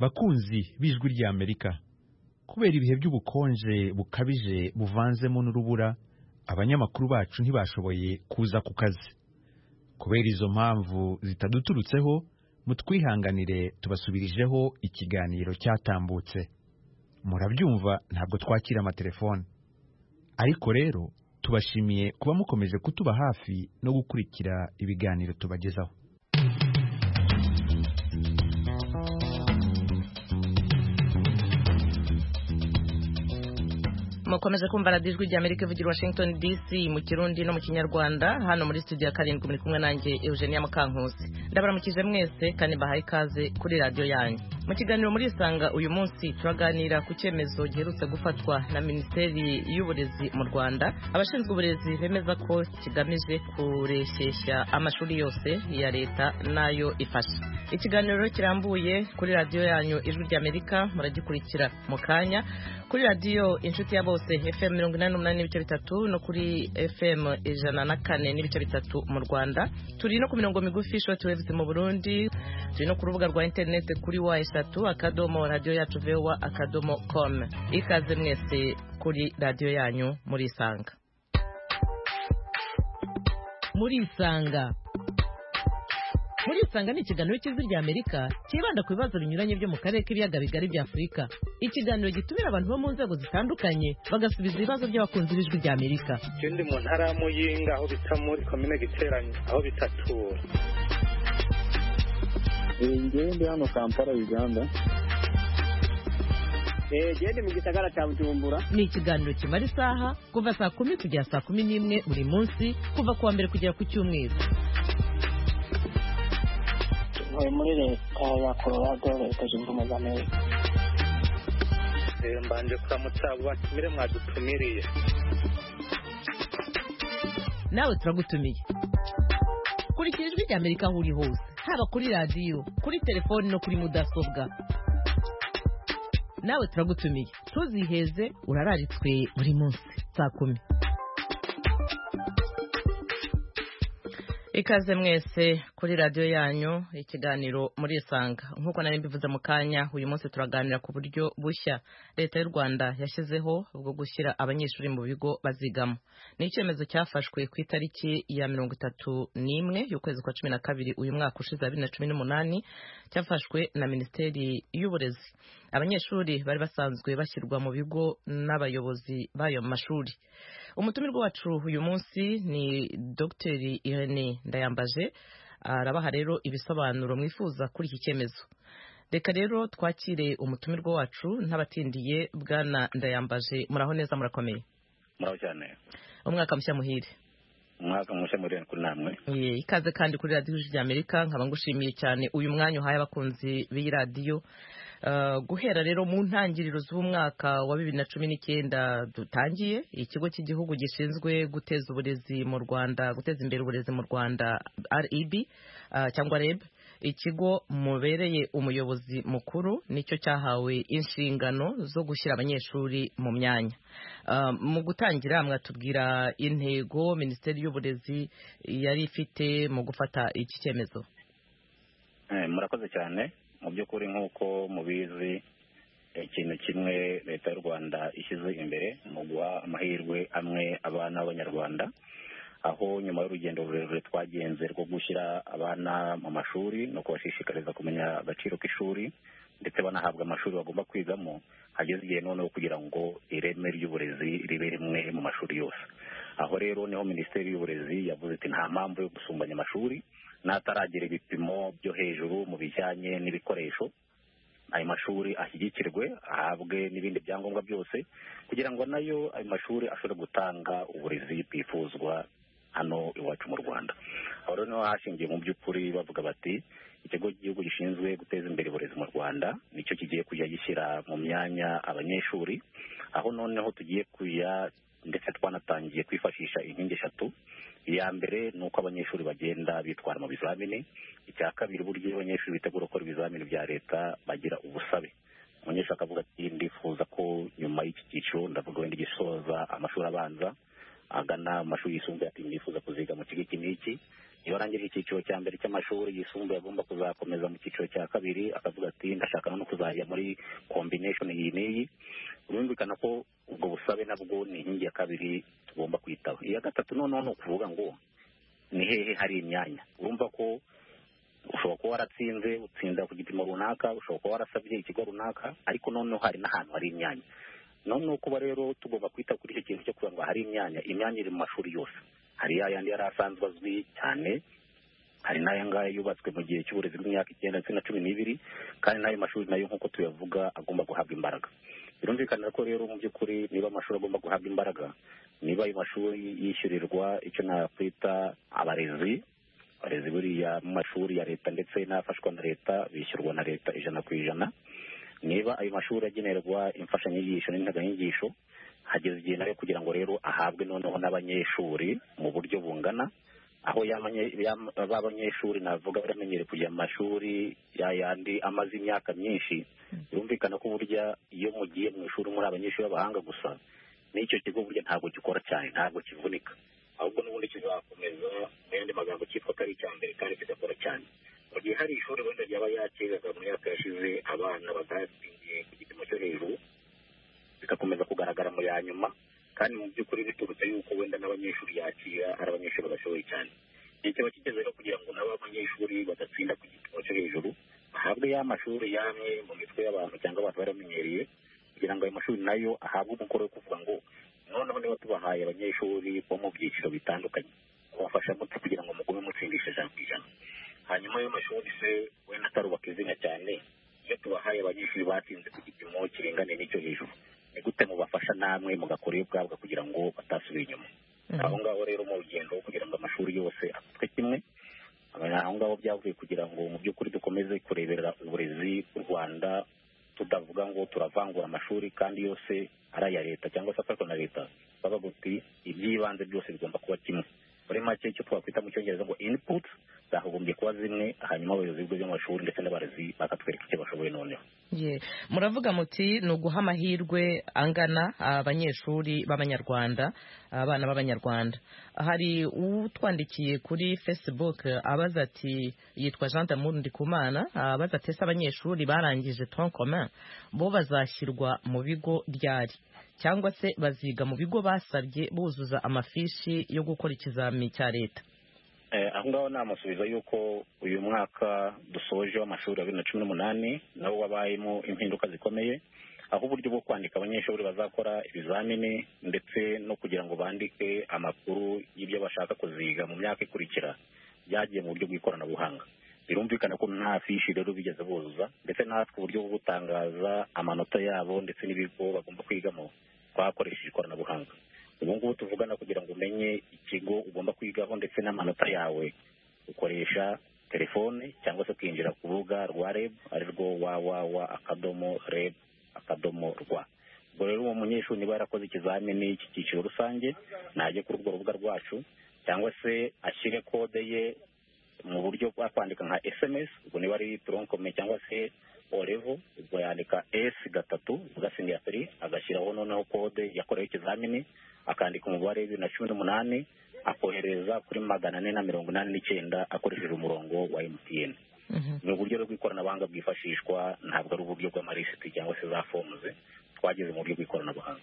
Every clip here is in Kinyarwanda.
bakunzi b'ijwi rya Amerika, kubera ibihe by'ubukonje bukabije buvanzemo n'urubura, abanyamakuru bacu ntibashoboye kuza ku kazi. Kubera izo mpamvu zitaduturutseho, mutwihanganire tubasubirijeho ikiganiro cyatambutse. Murabyumva, ntabwo twakira amatelefone. Ariko rero tubashimiye kuba mukomeje kutuba hafi no gukurikira ibiganiro tubagezaho. mukomeje kumva radiyo ijwi rya Amerika ivugira Washington DC mu Kirundi no mu Kinyarwanda. Hano muri studio ya 7 muri kumwe nanjye Eugenia Mukankusi. Ndabaramukije mwese kandi bahaye ikaze kuri radiyo yanyu. Mu kiganiro muri Isanga uyu munsi turaganira ku cyemezo giherutse gufatwa na Minisiteri y'Uburezi mu Rwanda. Abashinzwe uburezi bemeza ko kigamije kureshyeshya amashuri yose ya leta nayo ifasha. Ikiganiro kirambuye kuri radiyo yanyu ijwi rya Amerika muragikurikira mu kanya kuri radiyo inshuti ya bose FM 88.3 no kuri FM 104.3 mu Rwanda. Turi no ku mirongo migufi shortwave mu Burundi. Turi no ku rubuga rwa internet kuri wa3.radio.voa.com. Ikaze mwese kuri radiyo yanyu muri Isanga. Muri Isanga ni ikiganiro cy'ijwi rya Amerika kibanda ku bibazo binyuranye byo mu karere k'ibiyaga bigari bya Afurika. Ikiganiro gitumira abantu bo mu nzego zitandukanye bagasubiza ibibazo by'abakunzi b'ijwi rya Amerika. Ndi mu ntara ya Muyinga aho bita muri komine Giteranye aho bitatura. Ndi hano Kampala Uganda. Ndi mu gisagara cya Bujumbura. Ni ikiganiro kimara isaha kuva saa 10 kugera saa 11 buri munsi kuva kuwa mbere kugera ku cyumweru. Muri leta ya Colorado leta zunze ubumwe za Amerika. Mbanje kuramutsa batumire mwadutumiriye. Nawe turagutumiye. Kurikira ijwi rya Amerika aho uri hose, haba kuri radiyo, kuri telefoni no kuri mudasobwa. Nawe turagutumiye. Tuziheze urararitswe buri munsi saa 10. Ikaze mwese kuri radiyo yanyu ikiganiro muri Isanga. Nkuko nari mbivuze mu kanya, uyu munsi turaganira ku buryo bushya leta y'u Rwanda yashyizeho bwo gushyira abanyeshuri mu bigo bazigamo. Ni icyemezo cyafashwe ku itariki ya 31 y'ukwezi kwa 12 uyu mwaka ushize 2018, cyafashwe na Minisiteri y'Uburezi. Abanyeshuri bari basanzwe bashyirwa mu bigo n'abayobozi b'ayo mashuri. Umutumirwa wacu uyu munsi ni Dr. Irene Ndayambaje, arabaha rero ibisobanuro mwifuza kuri iki cyemezo. Reka rero twakire umutumirwa wacu ntabatindiye. Bwana Ndayambaje, muraho neza, murakomeye? Muraho cyane. Umwaka mushya muhire. Umwaka mushya muhire kuri namwe. Ikaze kandi kuri radiyo y'ijwi rya Amerika. Nkaba ngushimiye cyane uyu mwanya uhaye abakunzi b'iyi radiyo. Guhera rero mu ntangiriro z'umwaka wa 2019 dutangiye ikigo cy'igihugu gishinzwe guteza uburezi mu Rwanda, guteza imbere uburezi mu Rwanda, REB cyangwa REB, ikigo mubereye umuyobozi mukuru, nicyo cyahawe inshingano zo gushyira abanyeshuri mu myanya. Mu gutangira mwatubwira intego Minisiteri y'Uburezi yari ifite mu gufata iki cyemezo? Murakoze cyane. Mu by'ukuri nk'uko mubizi, ikintu kimwe leta y'u Rwanda ishyize imbere mu guha amahirwe amwe abana b'Abanyarwanda, aho nyuma y'urugendo rurerure twagenze rwo gushyira abana mu mashuri no kubashishikariza kumenya agaciro k'ishuri ndetse banahabwa amashuri bagomba kwigamo, hageze igihe noneho kugira ngo ireme ry'uburezi ribe rimwe mu mashuri yose. Aho rero niho Minisiteri y'Uburezi yavuze iti nta mpamvu yo gusumbanya amashuri n'ataragira ibipimo byo hejuru mu bijyanye n'ibikoresho. Ayo mashuri ashyigikirwe, ahabwe n'ibindi byangombwa byose kugira ngo nayo ayo mashuri ashobore gutanga uburezi bwifuzwa hano iwacu mu Rwanda. Aho rero niho hashingiye mu by'ukuri bavuga bati ikigo cy'igihugu gishinzwe guteza imbere uburezi mu Rwanda nicyo kigiye kujya gishyira mu myanya abanyeshuri, aho noneho tugiye kuya ndetse twanatangiye kwifashisha inkingi 3. Iya mbere ni uko abanyeshuri bagenda bitwara mu bizamini. Icya kabiri, buryo abanyeshuri bitegura gukora ibizamini bya leta bagira ubusabe. Umunyeshuri akavuga ati ndifuza ko nyuma y'iki cyiciro, ndavuga wenda gisoza amashuri abanza agana amashuri yisumbuye, ati ndifuza kuziga mu kigo iki n'iki, iyo arangije icyiciro cya mbere cy'amashuri yisumbuye agomba kuzakomeza mu cyiciro cya kabiri, akavuga ati ndashaka no kuzajya muri combination iyi n'iyi. Birumvikana ko ubwo busabe nabwo ni inkingi ya kabiri tugomba kwitaho. Iya gatatu noneho ni ukuvuga ngo ni hehe hari imyanya. Urumva ko ushobora kuba waratsinze utsinda ku gipimo runaka, ushobora kuba warasabye ikigo runaka, ariko noneho hari n'ahantu hari imyanya. Noneho kuba rero tugomba kwita kuri icyo kintu cyo kugira ngo hari imyanya iri mu mashuri yose. Hari yayandi yari asanzwe azwi cyane, hari n'aya ngaya yubatswe mu gihe cy'uburezi bw'imyaka 9 ndetse na 12, kandi n'ayo mashuri nayo nk'uko tuyavuga agomba guhabwa imbaraga. Birumvikana ko rero mu by'ukuri niba amashuri agomba guhabwa imbaraga, niba ayo mashuri yishyurirwa icyo nakwita abarezi buriya mu mashuri ya leta ndetse n'afashwa na leta bishyurwa na leta 100%. Niba ayo mashuri agenerwa imfashanyigisho n'integanyigisho, hageze igihe nayo kugira ngo rero ahabwe noneho n'abanyeshuri mu buryo bungana, aho abanyeshuri navuga baramenyere kujya mu mashuri yayandi amaze imyaka myinshi. Birumvikana ko burya iyo mugiye mu ishuri muri abanyeshuri b'abahanga gusa, n'icyo kigo burya ntabwo gikora cyane, ntabwo kivunika, ahubwo n'ubundi kizakomeza mu yandi magambo cyitwa ko ari icya mbere kandi kidakora cyane. Mu gihe hari ishuri wenda ryaba yakiraga mu myaka yashize abana batatsindiye ku gipimo cyo hejuru, bikakomeza kugaragara mu ya nyuma, kandi mu by'ukuri biturutse yuko wenda n'abanyeshuri yakira ari abanyeshuri badashoboye cyane. Igihe kiba kigeze rero kugira ngo nabo abanyeshuri badatsinda ku gipimo cyo hejuru ahabwe ya mashuri yamwe mu mitwe y'abantu cyangwa abantu baramenyereye, kugira ngo ayo mashuri nayo ahabwe umukoro wo kuvuga ngo noneho niba tubahaye abanyeshuri bo mu byiciro bitandukanye, kubafasha mute kugira ngo mugume mutsindishe 100%. Hanyuma ayo mashuri se wenda atarubaka izina cyane, iyo tubahaye abanyeshuri batsinze ku gipimo kiringaniye n'icyo hejuru, ni gute mubafasha namwe mugakora iyo bwabwa kugira ngo batasubira inyuma? Aho ngaho rero mu rugendo kugira ngo amashuri yose afatwe kimwe, aho ngaho byavuye kugira ngo mu by'ukuri dukomeze kureberera uburezi bw'u Rwanda, tudavuga ngo turavangura amashuri kandi yose ari aya leta cyangwa se afashwa na leta, bavuga uti iby'ibanze byose bigomba kuba kimwe. Muri make icyo twakwita mu cyongereza ngo input zagombye kuba zimwe, hanyuma abayobozi by'amashuri ndetse n'abarezi bakatwereka icyo bashoboye noneho. Muravuga muti ni uguha amahirwe angana abanyeshuri b'abanyarwanda, abana b'abanyarwanda. Hari utwandikiye kuri Facebook abaza ati, yitwa Jean d'Amour Ndikumana, abaza ati ese abanyeshuri barangije tronc commun bo bazashyirwa mu bigo ryari, cyangwa se baziga mu bigo basabye buzuza amafishi yo gukora ikizami cya leta? Aho ngaho namusubiza yuko uyu mwaka dusoje w'amashuri ya 2018 nawo wabayemo impinduka zikomeye, aho uburyo bwo kwandika abanyeshuri bazakora ibizamini ndetse no kugira ngo bandike amakuru y'ibyo bashaka kuziga mu myaka ikurikira byagiye mu buryo bw'ikoranabuhanga. Birumvikana ko nta fishi rero bigeze buzuza, ndetse natwe uburyo bwo gutangaza amanota yabo ndetse n'ibigo bagomba kwigamo twakoresheje ikoranabuhanga. Ubu ngubu tuvugana kugira ngo umenye ikigo ugomba kwigaho ndetse n'amanota yawe, ukoresha telefone cyangwa se kwinjira ku rubuga rwa REB, ari rwo www.reb.rw. Ubwo rero uwo munyeshuri niba yarakoze ikizamini cy'icyiciro rusange najye kuri urwo rubuga rwacu, cyangwa se ashyire kode ye mu buryo bwa kwandika nka SMS, ubwo niba ari tronc commun cyangwa se O-level, ubwo yandika S3 ugasinga 3 agashyiraho noneho kode yakorewe ikizamini, akandika umubare 2018 akohereza kuri 489 akoresheje umurongo wa MTN. Ni uburyo bw'ikoranabuhanga bwifashishwa, ntabwo ari uburyo bw'amarisiti cyangwa se za forms, twageze mu buryo bw'ikoranabuhanga.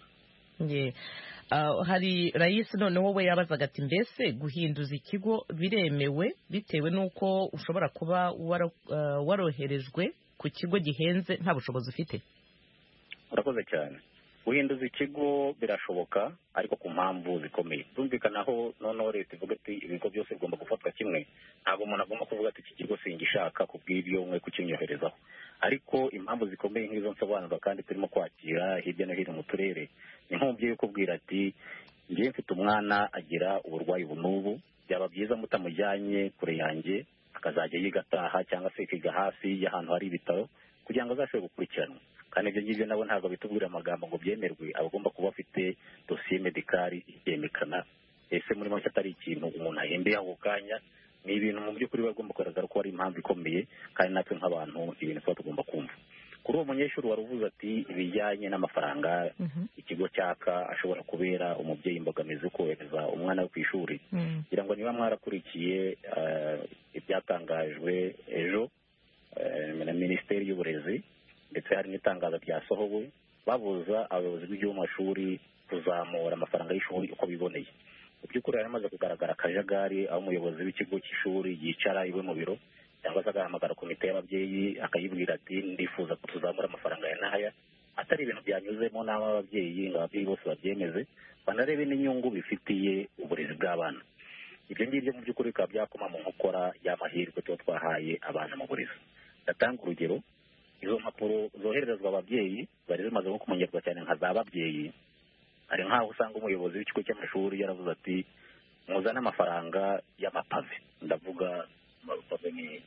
Hari Raisi noneho we yabazaga ati mbese guhinduza ikigo biremewe bitewe n'uko ushobora kuba waroherejwe ku kigo gihenze nta bushobozi ufite? Urakoze cyane. Guhinduza ikigo birashoboka, ariko ku mpamvu zikomeye. Byumvikanaho noneho leta ivuga ati ibigo byose bigomba gufatwa kimwe, ntabwo umuntu agomba kuvuga ati iki kigo singishaka kubw'ibyo mwe kukinyoherezaho. Ariko impamvu zikomeye nk'izo nsobanura kandi turimo kwakira hirya no hino mu turere, ni nk'umubyeyi ukubwira ati njye mfite umwana agira uburwayi n'ubu, byaba byiza mutamujyanye kure yanjye akazajya yiga ataha cyangwa se akiga hafi y'ahantu hari ibitaro kugira ngo azashobore gukurikiranwa. Kandi ibyo ngibyo nabo ntabwo bitubwira amagambo ngo byemerwe, abagomba kuba afite dosiye medikari ibyemekana. Ese muri make atari ikintu umuntu ahembeye ako kanya, ni ibintu mu by'ukuri bagomba kugaragara ko ari impamvu ikomeye, kandi natwe nk'abantu ibintu tuba tugomba kumva. kuri uwo munyeshuri wari uvuze ati ibijyanye n'amafaranga ikigo cyaka ashobora kubera umubyeyi imbogamizi yo kohereza umwana we ku ishuri kugira ngo niba mwarakurikiye ibyatangajwe ejo na minisiteri y'uburezi ndetse hari n'itangazo ryasohowe babuza abayobozi b'igihugu mu mashuri kuzamura amafaranga y'ishuri uko biboneye. Mu by'ukuri hari hamaze kugaragara akajagari aho umuyobozi w'ikigo cy'ishuri yicara iwe mu biro cyangwa se agahamagara komite y'ababyeyi akayibwira ati ndifuza ko tuzamura amafaranga ya n'aya, atari ibintu byanyuzemo n'abo ababyeyi ngo ababyeyi bose babyemeze banarebe n'inyungu bifitiye uburezi bw'abana. Ibyo ngibyo mu by'ukuri bikaba byakoma mu nkokora y'amahirwe tuba twahaye abana mu burezi. Ndatanga urugero, izo mpapuro zohererezwa ababyeyi zari zimaze nko kumenyerwa cyane nka za babyeyi. Hari nk'aho usanga umuyobozi w'ikigo cy'amashuri yaravuze ati muzane amafaranga y'amapave, ndavuga amapave ni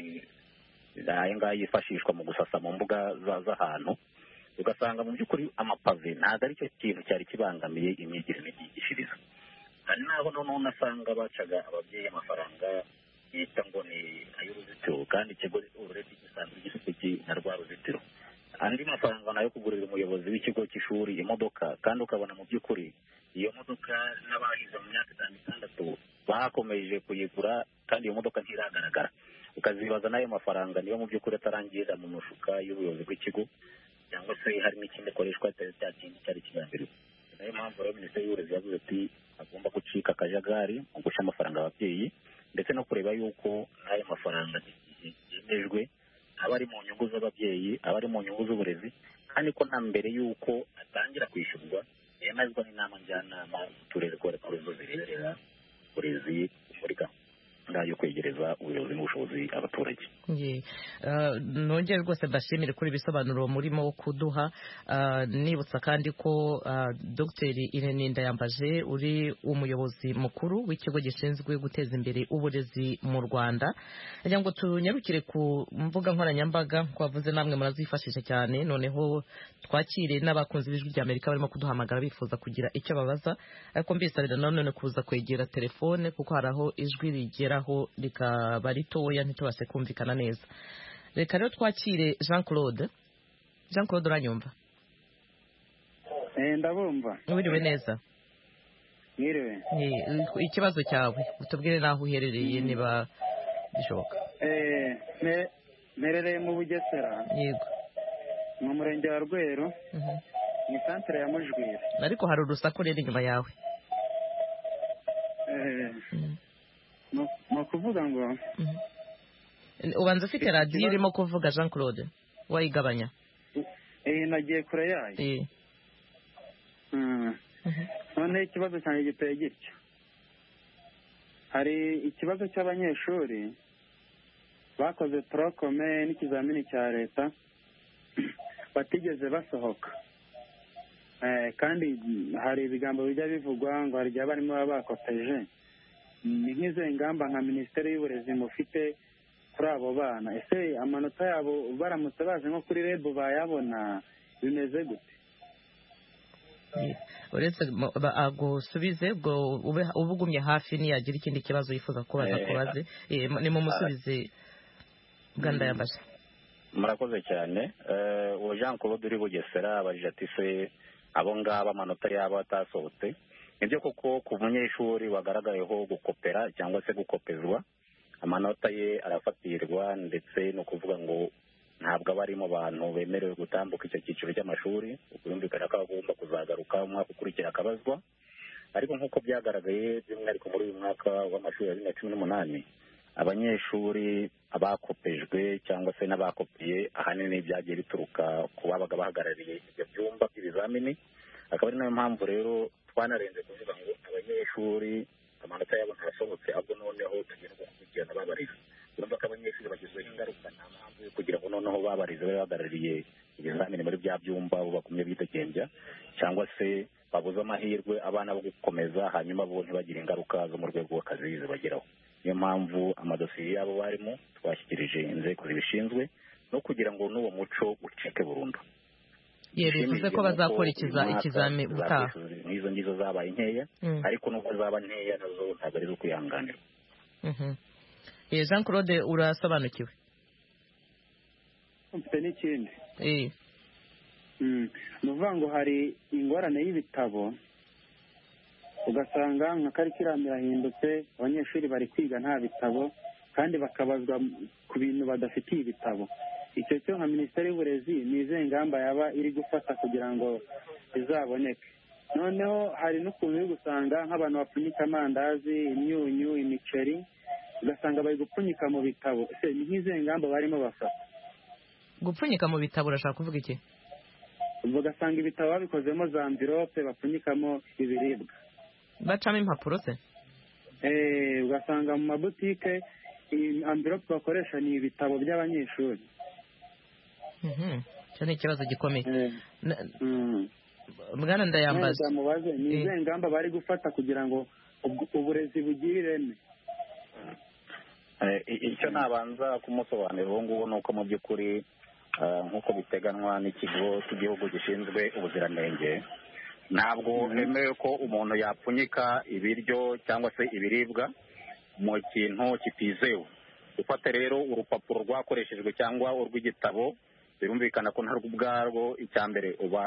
aya ngaya yifashishwa mu gusasa mu mbuga z'ahantu, ugasanga mu by'ukuri amapave ntabwo ari cyo kintu cyari kibangamiye imyigire n'imyigishirize. Hari n'aho noneho unasanga bacaga ababyeyi amafaranga yita ngo ni ay'uruzitiro kandi ikigo uburebye gisanzwe gifite na rwa ruzitiro. Andi mafaranga nayo kugurira umuyobozi w'ikigo cy'ishuri imodoka, kandi ukabona mu by'ukuri iyo modoka n'abahize mu myaka 6 bakomeje kuyigura kandi iyo modoka ntiragaragara. Ukazibaza n'ayo mafaranga niyo mu by'ukuri atarangirira mu mufuka y'ubuyobozi bw'ikigo cyangwa se hari n'ikindi akoreshwa cya kintu cyari kigambiriwe. Niyo mpamvu rero minisiteri y'uburezi yavuze ati agomba gucika akajagari mu guca amafaranga ababyeyi ndetse no kureba yuko n'ayo mafaranga yemejwe aba ari mu nyungu z'ababyeyi, aba ari mu nyungu z'uburezi, kandi ko nta mbere y'uko atangira kwishyurwa yemezwa n'inama njyanama z'uturere ko arizo zireberera uburezi muri gahunda yo kwegereza ubuyobozi n'ubushobozi abaturage. Nongere rwose mbashimire kuri ibisobanuro murimo kuduha, nibutsa kandi ko Dr Irene Ndayambaje uri umuyobozi mukuru w'ikigo gishinzwe guteza imbere uburezi mu Rwanda. Kugira ngo tunyarukire ku mbuga nkoranyambaga twavuze namwe murazifashisha cyane, noneho twakire n'abakunzi b'ijwi ry'Amerika barimo kuduhamagara bifuza kugira icyo babaza, ariko mbisabira none kuza kwegera telefone kuko hari aho ijwi rigeraho rikaba ritoya ntitubashe kumvikana neza. Reka rero twakire Jean Claude. Jean Claude uranyumva? Ndabumva. Wiriwe neza? Mwiriwe. Ikibazo cyawe utubwire naho uherereye niba bishoboka. Merereye mu Bugesera. Yego. Mu murenge wa Rweru. Ni santere ya Mujwira. Ariko hari urusaku rero inyuma yawe. No kuvuga ngo ubanza ufite radiyo irimo kuvuga Jean Claude wayigabanya? Nagiye kure yayo. None ikibazo cyanjye giteye gityo. Hari ikibazo cy'abanyeshuri bakoze prokome n'ikizamini cya leta batigeze basohoka, kandi hari ibigambo bijya bivugwa ngo hari igihe barimo baba bakoteje. Ni nk'izo ingamba nka minisiteri y'uburezi mufite kuri abo bana? Ese amanota yabo baramutse baje nko kuri REB bayabona bimeze gute? Uretse agusubize ubwo ubugumye hafi niyagira ikindi kibazo yifuza kubaza kubaze ni mu musubize Ndayambaje. Murakoze cyane. Uwo Jean Claude uri Bugesera abajije ati se abo ngaba amanota yabo atasohotse. Nibyo koko ku munyeshuri wagaragayeho gukopera cyangwa se gukopezwa amanota ye arafatirwa, ndetse no kuvuga ngo ntabwo aba ari mu bantu bemerewe gutambuka icyo cyiciro cy'amashuri, ukumvikana ko agomba kuzagaruka umwaka ukurikira akabazwa. Ariko nk'uko byagaragaye by'umwihariko muri uyu mwaka w'amashuri ya 2018 abanyeshuri abakopejwe cyangwa se n'abakopiye ahanini byagiye bituruka ku babaga bahagarariye ibyo byumba by'ibizamini. Akaba ari nayo mpamvu rero twanarenze kuvuga ngo abanyeshuri amanota yabo ntasohotse, ahubwo noneho tugenda gukurikirana babariza. Urumva ko abanyeshuri bagizweho ingaruka, nta mpamvu yo kugira ngo noneho babarize babe bahagarariye ibizamini muri bya byumba bo bakumye bidegembya cyangwa se babuze amahirwe abana bo gukomeza hanyuma bo ntibagire ingaruka zo mu rwego rw'akazi zibageraho. Niyo mpamvu amadosiye yabo barimo twashyikirije inzego zibishinzwe no kugira ngo n'uwo muco ucike burundu. Bivuze ko bazakurikiza ikizami utaha. Nizo ngizo zabaye nkeya, ariko nubwo zaba nkeya nazo ntabwo ari zo kwihanganira. Jean Claude urasobanukiwe? mfite n'ikindi eh ni ukuvuga ngo hari ingorane y'ibitabo ugasanga nka karikiramu irahindutse abanyeshuri bari kwiga nta bitabo kandi bakabazwa ku bintu badafitiye ibitabo. Icyo cyo nka minisiteri y'uburezi ni izihe ngamba yaba iri gufata kugira ngo bizaboneke? Noneho hari n'ukuntu uri gusanga nk'abantu bapfunyika amandazi, imyunyu, imiceri, ugasanga bari gupfunyika mu bitabo. Ese ni nk'izihe ngamba barimo bafata? Gupfunyika mu bitabo urashaka kuvuga iki? Ugasanga ibitabo babikozemo za amvirope bapfunyikamo ibiribwa, bacamo impapuro se? Ugasanga mu mabutike amvirope bakoresha ni ibitabo by'abanyeshuri. Icyo ni ikibazo gikomeye. Bwana Ndayambaza, ni izihe ngamba bari gufata kugira ngo uburezi bugire ireme? Icyo nabanza kumusobanurira ubu ngubu ni uko mu by'ukuri nk'uko biteganywa n'ikigo cy'igihugu gishinzwe ubuziranenge, ntabwo hemewe ko umuntu yapfunyika ibiryo cyangwa se ibiribwa mu kintu kitizewe. Ufata rero urupapuro rwakoreshejwe cyangwa urw'igitabo, birumvikana ko ntarwo ubwarwo icya mbere uba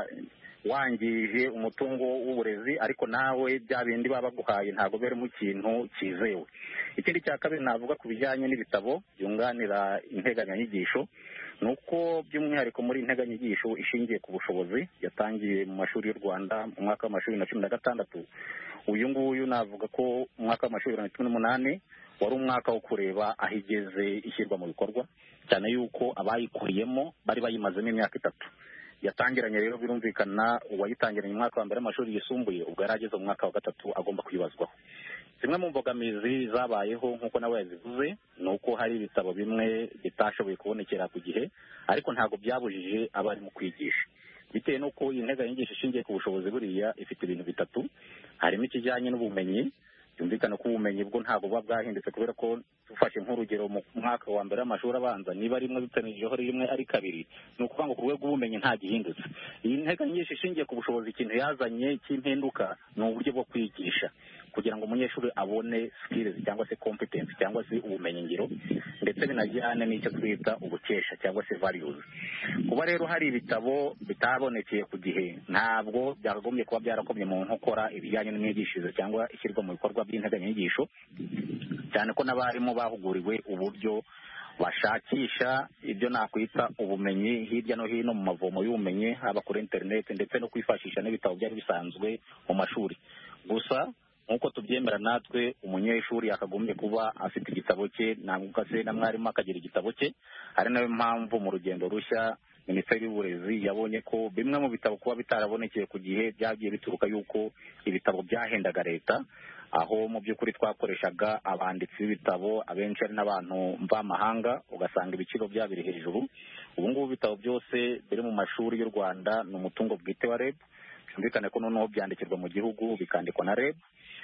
wangije umutungo w'uburezi, ariko nawe bya bindi baba baguhaye ntabwo biri mu kintu cyizewe. Ikindi cya kabiri navuga ku bijyanye n'ibitabo byunganira integanyanyigisho, ni uko by'umwihariko muri integanyanyigisho ishingiye ku bushobozi yatangiye mu mashuri y'u Rwanda mu mwaka w'amashuri 2016. Uyu nguyu navuga ko umwaka w'amashuri 2018 wari umwaka wo kureba aho igeze ishyirwa mu bikorwa, cyane yuko abayikuriyemo bari bayimazemo imyaka 3. Yatangiranye rero birumvikana uwayitangiranye mu mwaka wa mbere w'amashuri yisumbuye, ubwo yari ageze mu mwaka wa 3 agomba kwibazwaho. Zimwe mu mbogamizi zabayeho nk'uko nawe yazivuze, ni uko hari ibitabo bimwe bitashoboye kubonekera ku gihe, ariko ntabwo byabujije abari mu kwigisha, bitewe n'uko iyi nteganyanyigisho ishingiye ku bushobozi buriya ifite ibintu 3. Harimo ikijyanye n'ubumenyi, byumvikana ko ubumenyi bwo ntabwo buba bwahindutse, kubera ko dufashe nk'urugero mu mwaka wa mbere w'amashuri abanza, niba rimwe dutanirijeho rimwe ari 2, ni ukuvuga ngo ku rwego rw'ubumenyi nta gihindutse. Iyi nteganyanyigisho ishingiye ku bushobozi ikintu yazanye cy'impinduka ni uburyo bwo kwigisha, kugira ngo umunyeshuri abone skills cyangwa se competence cyangwa se ubumenyi ngiro, ndetse binajyane n'icyo twita ubukesha cyangwa se values. Kuba rero hari ibitabo bitabonekeye ku gihe, ntabwo byakagombye kuba byarakomye mu nkokora ibijyanye n'imyigishirize cyangwa ishyirwa mu bikorwa by'integanyanyigisho, cyane ko n'abarimu bahuguriwe uburyo bashakisha ibyo nakwita ubumenyi hirya no hino mu mavomo y'ubumenyi, haba kuri internet ndetse no kwifashisha n'ibitabo byari bisanzwe mu mashuri. Gusa nk'uko tubyemera natwe, umunyeshuri yakagombye kuba afite igitabo cye, ntabwo se na mwarimu akagira igitabo cye. Ari nayo mpamvu mu rugendo rushya Minisiteri y'Uburezi yabonye ko bimwe mu bitabo kuba bitarabonekeye ku gihe byagiye bituruka yuko ibitabo byahendaga leta, aho mu by'ukuri twakoreshaga abanditsi b'ibitabo abenshi ari n'abantu mvamahanga, ugasanga ibiciro byabo biri hejuru. Ubu ngubu ibitabo byose biri mu mashuri y'u Rwanda ni umutungo bwite wa REB, byumvikane ko noneho byandikirwa mu gihugu bikandikwa na REB,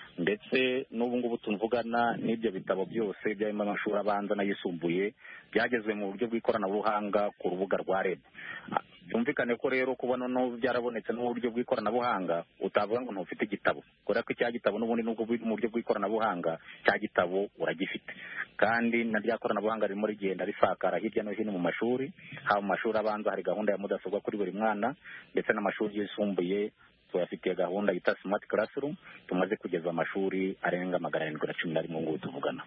ndetse n'ubu ngubu tuvugana n'ibyo bitabo byose byarimo amashuri abanza n'ayisumbuye byagezwe mu buryo bw'ikoranabuhanga ku rubuga rwa REB. Byumvikane ko rero kuba noneho byarabonetse n'uburyo bw'ikoranabuhanga, utavuga ngo ntufite igitabo, kubera ko icya gitabo n'ubundi nubwo mu buryo bw'ikoranabuhanga cya gitabo uragifite, kandi na rya koranabuhanga ririmo rigenda risakara hirya no hino mu mashuri. Haba mu mashuri abanza hari gahunda ya mudasobwa kuri buri mwana, ndetse n'amashuri yisumbuye tuyafitiye gahunda yita smart classroom, tumaze kugeza amashuri arenga 711 ngubu tuvugana.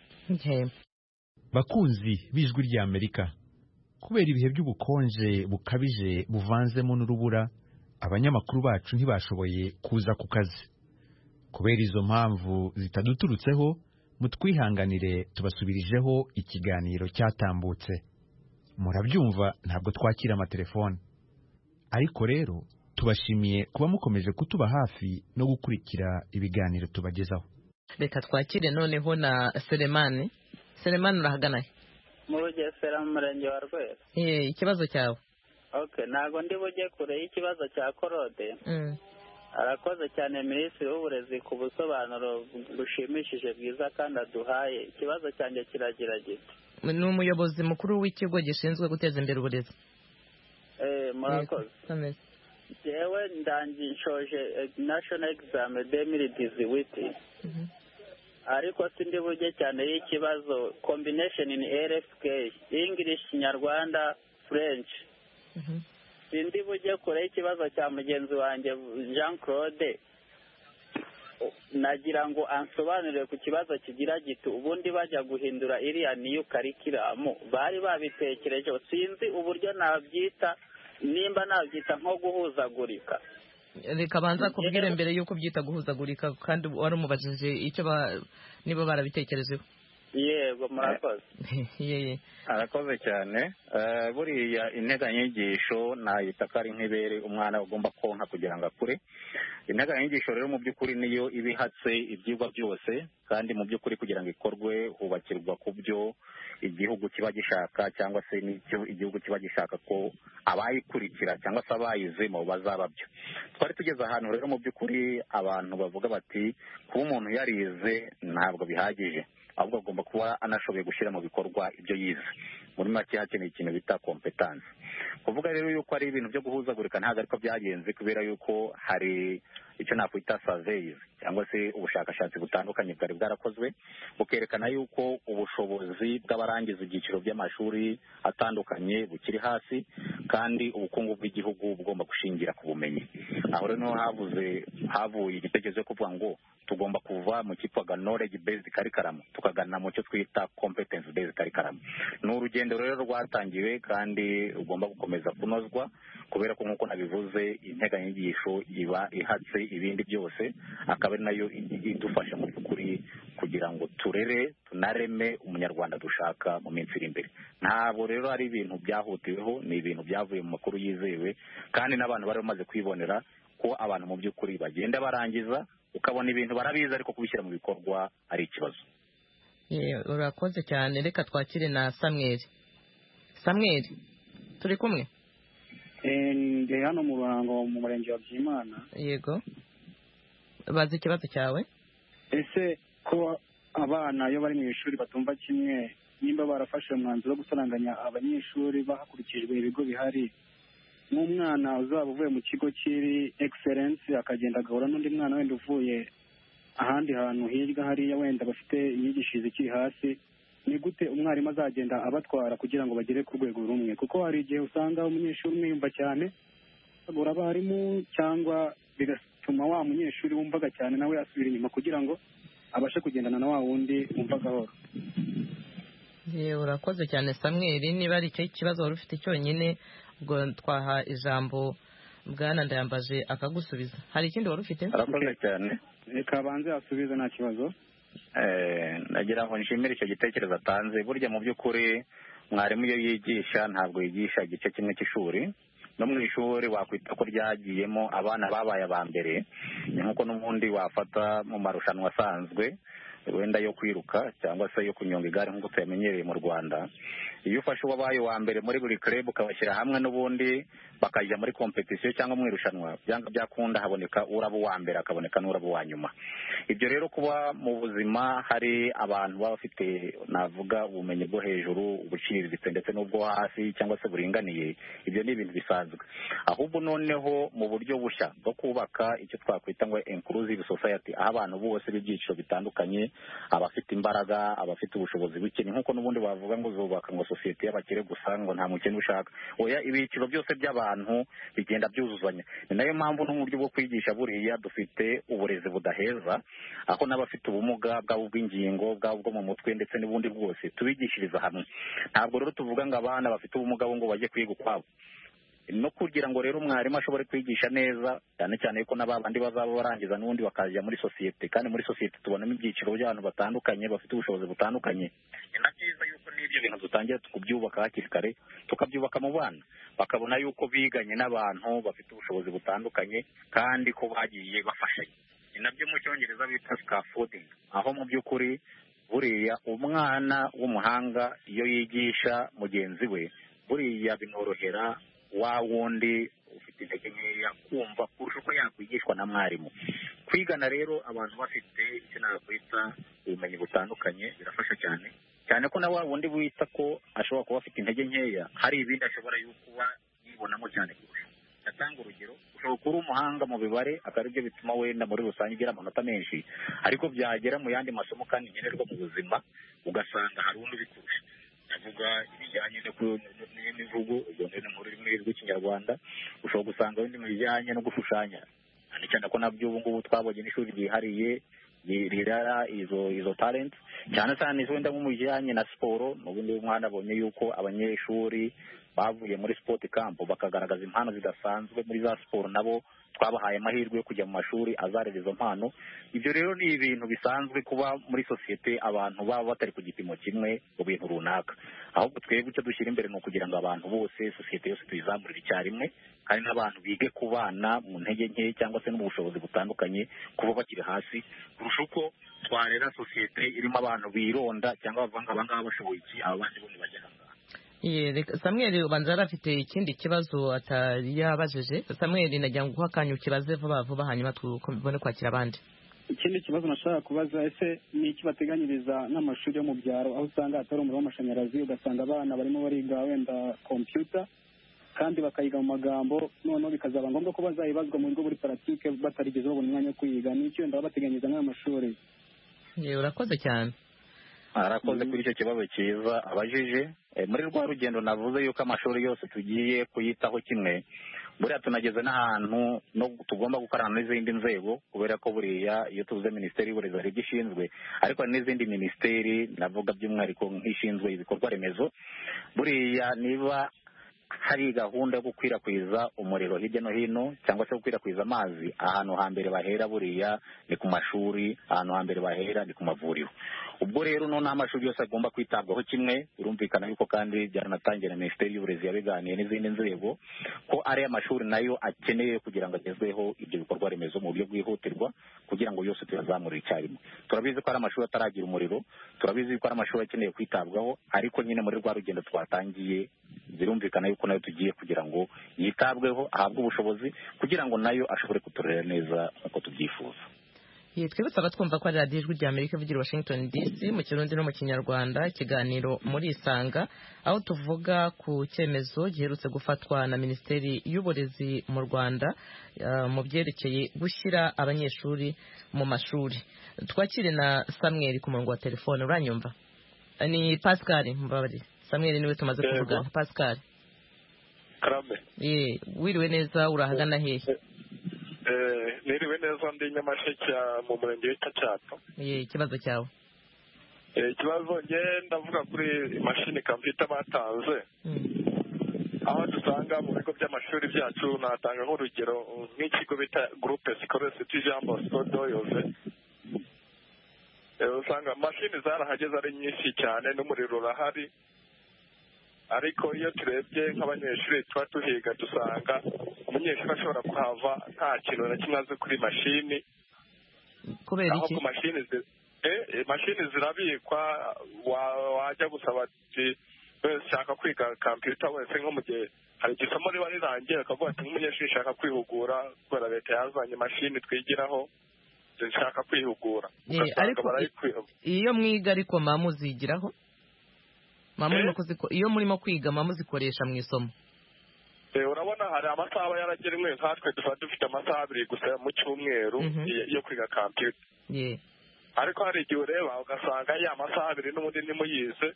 Bakunzi b'Ijwi ry'Amerika, kubera ibihe by'ubukonje bukabije buvanzemo n'urubura, abanyamakuru bacu ntibashoboye kuza ku kazi. Kubera izo mpamvu zitaduturutseho, mutwihanganire tubasubirijeho ikiganiro cyatambutse. Murabyumva, ntabwo twakira amatelefone, ariko rero tubashimiye kuba mukomeje kutuba hafi no gukurikira ibiganiro tubagezaho. Reka twakire noneho na Selemani. Selemani, urahagana he? Mu Bugesera mu murenge wa Rwera. Ikibazo cyawe? Okay, ntago ndi bujye kure y'ikibazo cya Korode. Arakoze cyane Minisitiri w'Uburezi ku busobanuro bushimishije bwiza kandi aduhaye. Ikibazo cyanjye kiragira giti: ni umuyobozi mukuru w'ikigo gishinzwe guteza imbere uburezi. Murakoze. Jewe nshoje national exam 2018, ariko sindi bujye cyane y'ikibazo combination in LFK, English Nyarwanda French. Sindi bujye kure y'ikibazo cya mugenzi wanjye Jean Claude, nagira ngo ansobanurire ku kibazo kigira giti ubundi bajya guhindura iriya niyo karikiramu bari babitekereje, sinzi uburyo nabyita, nimba nabyita nko guhuzagurika. Reka banza kubwira mbere yuko byita guhuzagurika kandi wari umubajije icyo niba barabitekerejeho. Yego, murakoze. Arakoze cyane. Buriya integanyanyigisho nayita ko ari nk'ibere umwana ugomba konka kugira ngo akure. Integanyanyigisho rero mu by'ukuri niyo ibihatse ibyigwa byose, kandi mu by'ukuri kugira ngo ikorwe hubakirwa ku byo igihugu kiba gishaka cyangwa se n'icyo igihugu kiba gishaka ko abayikurikira cyangwa se abayizemo bazaba byo. Twari tugeze ahantu rero mu by'ukuri abantu bavuga bati kuba umuntu yarize ntabwo bihagije, ahubwo agomba kuba anashoboye gushyira mu bikorwa ibyo yize. Muri make hakeneye ikintu bita competence. Kuvuga rero yuko ari ibintu byo guhuzagurika ntabwo ariko byagenze, kubera yuko hari icyo nakwita surveys cyangwa se ubushakashatsi butandukanye bwari bwarakozwe bukerekana yuko ubushobozi bw'abarangiza ibyiciro by'amashuri atandukanye bukiri hasi, kandi ubukungu bw'igihugu bugomba gushingira ku bumenyi. Aho rero havuye igitekerezo cyo kuvuga ngo tugomba kuva mu cyitwaga knowledge based curriculum tukagana mu cyo twita competence based curriculum. Ni urugendo rero rwatangiwe kandi ugomba gukomeza kunozwa, kubera ko nk'uko nabivuze integanyanyigisho iba ihatse ibindi byose, akaba ari nayo idufasha mu by'ukuri kugira ngo turere tunareme umunyarwanda dushaka mu minsi iri imbere. Ntabwo rero ari ibintu byahutiweho, ni ibintu byavuye mu makuru yizewe, kandi n'abantu bari bamaze kwibonera ko abantu mu by'ukuri bagenda barangiza ukabona ibintu barabizi ariko kubishyira mu bikorwa ari ikibazo. Urakoze cyane. Reka twakire na Samuel, turi kumwe? Ndi hano mu Ruhango mu murenge wa Byimana. Yego, bazi ikibazo cyawe. Ese ko abana iyo bari mu ishuri batumva kimwe, nimba barafashe umwanzuro wo gusaranganya abanyeshuri bahakurikijwe ibigo bihari, nk'umwana uzaba uvuye mu kigo kiri excellence akagenda agahura n'undi mwana wenda uvuye ahandi hantu hirya hariya wenda bafite inyigishirize ikiri hasi, ni gute umwarimu azagenda abatwara kugira ngo bagere ku rwego rumwe? Kuko hari igihe usanga umunyeshuri umwe yumva cyane agora abarimu, cyangwa bigatuma wa munyeshuri wumvaga cyane nawe asubira inyuma kugira ngo abashe kugendana na wa wundi wumva gahoro. Urakoze cyane Samuel. Niba ari icyo kibazo wari ufite cyonyine, ubwo twaha ijambo Bwana Ndayambaje akagusubiza. Hari ikindi wari ufite? Arakoze cyane. Reka banze asubize nta kibazo. Nagira ngo nshimire icyo gitekerezo atanze. Burya mu by'ukuri mwarimu iyo yigisha ntabwo yigisha igice kimwe cy'ishuri. No mu ishuri wakwita ko ryagiyemo abana babaye aba mbere, ni nk'uko n'ubundi wafata mu marushanwa asanzwe wenda yo kwiruka cyangwa se yo kunyonga igare nk'uko tuyamenyereye mu Rwanda. Iyo ufashe uwabaye wa mbere muri buri club ukabashyira hamwe n'ubundi bakajya muri competition cyangwa mu irushanwa, byanga byakunda haboneka uraba uwa mbere akaboneka n'uraba uwa nyuma. Ibyo rero kuba mu buzima hari abantu baba bafite navuga ubumenyi bwo hejuru, ubuciriritse ndetse n'ubwo hasi cyangwa se buringaniye, ibyo ni ibintu bisanzwe. Ahubwo noneho mu buryo bushya bwo kubaka icyo twakwita ngo inclusive society, aho abantu bose b'ibyiciro bitandukanye, abafite imbaraga, abafite ubushobozi buke, ni nk'uko n'ubundi bavuga ngo zubaka ngo sosiyete y'abakire gusa, ngo nta mukene ushaka. Oya, ibiciro byose by'abantu bigenda byuzuzanya. Ni nayo mpamvu n'uburyo bwo kwigisha buriya dufite uburezi budaheza, aho n'abafite ubumuga bwabo bw'ingingo, bwabo bwo mu mutwe ndetse n'ubundi bwose tubigishiriza hamwe. Ntabwo rero tuvuga ngo abana bafite ubumuga bo ngo bajye kwiga ukwabo, no kugira ngo rero umwarimu ashobore kwigisha neza, cyane cyane yuko n'abandi bazaba barangiza n'ubundi bakajya muri sosiyete, kandi muri sosiyete tubonamo ibyiciro by'abantu batandukanye bafite ubushobozi butandukanye. Ni na byiza yuko n'ibyo bintu dutangira tukubyubaka hakiri kare, tukabyubaka mu bana bakabona yuko biganye n'abantu bafite ubushobozi butandukanye kandi ko bagiye bafashanya. Ni nabyo mu Cyongereza bita scaffolding, aho mu by'ukuri buriya umwana w'umuhanga iyo yigisha mugenzi we, buriya binorohera wa wundi ufite intege nkeya kumva kurusha uko yakwigishwa na mwarimu. Kwigana rero abantu bafite icyo nakwita ubumenyi butandukanye birafasha cyane, cyane ko na wa wundi wita ko ashobora kuba afite intege nkeya hari ibindi ashobora kuba yibonamo cyane kurusha. Ndatanga urugero, ushobora kuba umuhanga mu bibare akaba aribyo bituma wenda muri rusange ugira amanota menshi, ariko byagera mu yandi masomo kandi nkenerwa mu buzima ugasanga hari undi ubikurusha. Ndavuga ibijyanye n'imivugo ubwo ni mu rurimi rw'ikinyarwanda, ushobora gusanga ibindi mu bijyanye no gushushanya, cyane cyane ko nabyo ubu ngubu twabonye n'ishuri ryihariye rirara izo talent, cyane cyane wenda nko mu bijyanye na siporo. n'ubundi umwana abonye yuko abanyeshuri bavuye muri sport camp bakagaragaza impano zidasanzwe muri za siporo, nabo twabahaye amahirwe yo kujya mu mashuri azarera izo mpano. Ibyo rero ni ibintu bisanzwe kuba muri sosiyete abantu baba batari ku gipimo kimwe mu bintu runaka, ahubwo twebwe icyo dushyira imbere ni ukugira ngo abantu bose, sosiyete yose tuyizamurire icyarimwe, kandi n'abantu bige kubana mu ntege nke cyangwa se no mu bushobozi butandukanye kuba bakiri hasi, kurusha uko twarera sosiyete irimo abantu bironda cyangwa bavuga ngo abangaba bashoboye iki, aba bandi bo ntibagera ngaha. Samuel ubanza yari afite ikindi kibazo atari yabajije. Samuel nagira ngo uha akanya ukibaze vuba vuba hanyuma tubone kwakira abandi. Ikindi kibazo nashaka kubaza, ese ni iki bateganyiriza n'amashuri yo mu byaro, aho usanga hatari umuriro w'amashanyarazi, ugasanga abana barimo bariga wenda computer kandi bakayiga mu magambo, noneho bikazaba ngombwa ko bazayibazwa mu bigo muri paratike batarigeze babona umwanya wo kuyiga. Ni iki wenda bateganyiriza n'ayo mashuri? Urakoze cyane. Arakoze kuri icyo kibazo cyiza abajije. Muri rwa rugendo navuze yuko amashuri yose tugiye kuyitaho kimwe, buriya tunageze n'ahantu no tugomba gukorana n'izindi nzego, kubera ko buriya iyo tuvuze minisiteri y'uburezi hari ibyo ishinzwe, ariko hari n'izindi minisiteri navuga by'umwihariko nk'ishinzwe ibikorwa remezo. Buriya niba hari gahunda yo gukwirakwiza umuriro hirya no hino cyangwa se gukwirakwiza amazi, ahantu hambere bahera buriya ni ku mashuri, ahantu hambere bahera ni ku mavuriro. Ubwo rero noneho amashuri yose agomba kwitabwaho kimwe. Birumvikana yuko kandi byaranatangiye na minisiteri y'uburezi yabiganiye n'izindi nzego ko ari amashuri nayo akeneye kugira ngo agezweho ibyo bikorwa remezo mu buryo bwihutirwa, kugira ngo yose tuyazamurire icyarimwe. Turabizi ko ari amashuri ataragira umuriro, turabizi ko ari amashuri akeneye kwitabwaho, ariko nyine muri rwa rugendo twatangiye birumvikana yuko nayo tugiye kugira ngo yitabweho, ahabwe ubushobozi kugira ngo nayo ashobore kuturera neza nk'uko tubyifuza. Twibutsa abatwumva ko ari radiyo ijwi rya Amerika ivugira Washington DC mu Kirundi no mu Kinyarwanda, ikiganiro muri Isanga, aho tuvuga ku cyemezo giherutse gufatwa na Minisiteri y'Uburezi mu Rwanda mu byerekeye gushyira abanyeshuri mu mashuri. Twakire na Samuel ku murongo wa telefone. Uranyumva? Ni Pascal Mbabarire. Samuel niwe tumaze kuvugana. Pascal. Karame. Wiriwe neza, urahagana hehe? Niriwe neza, ndi Nyamasheke mu murenge w'Icyacyapa. Ikibazo cyawe? Ikibazo nge ndavuga kuri mashini computer batanze, aho dusanga mu bigo by'amashuri byacu. Natanga nk'urugero nk'ikigo bita Groupe Scolaire Jean Bosco Doyoze, usanga mashini zarahageze ari nyinshi cyane n'umuriro urahari, ariko iyo turebye nk'abanyeshuri tuba tuhiga dusanga umunyeshuri ashobora kuhava nta kintu na kimwe azi kuri mashini. Kubera iki? Aho mashini zirabikwa, wajya gusaba ati wese ushaka kwiga computer wese, nko mu gihe hari igisomo riba rirangiye akavuga ati nk'umunyeshuri ushaka kwihugura kubera leta yazanye mashini twigiraho, nshaka kwihugura. Iyo mwiga ariko muzigiraho, iyo murimo kwiga muzikoresha mu isomo. Urabona hari amasaha aba yaragenwe, nkatwe duba dufite amasaha 2 gusa mu cyumweru yo kwiga computer. Ariko hari igihe ureba ugasanga ya masaha 2 n'ubundi ntimuyize,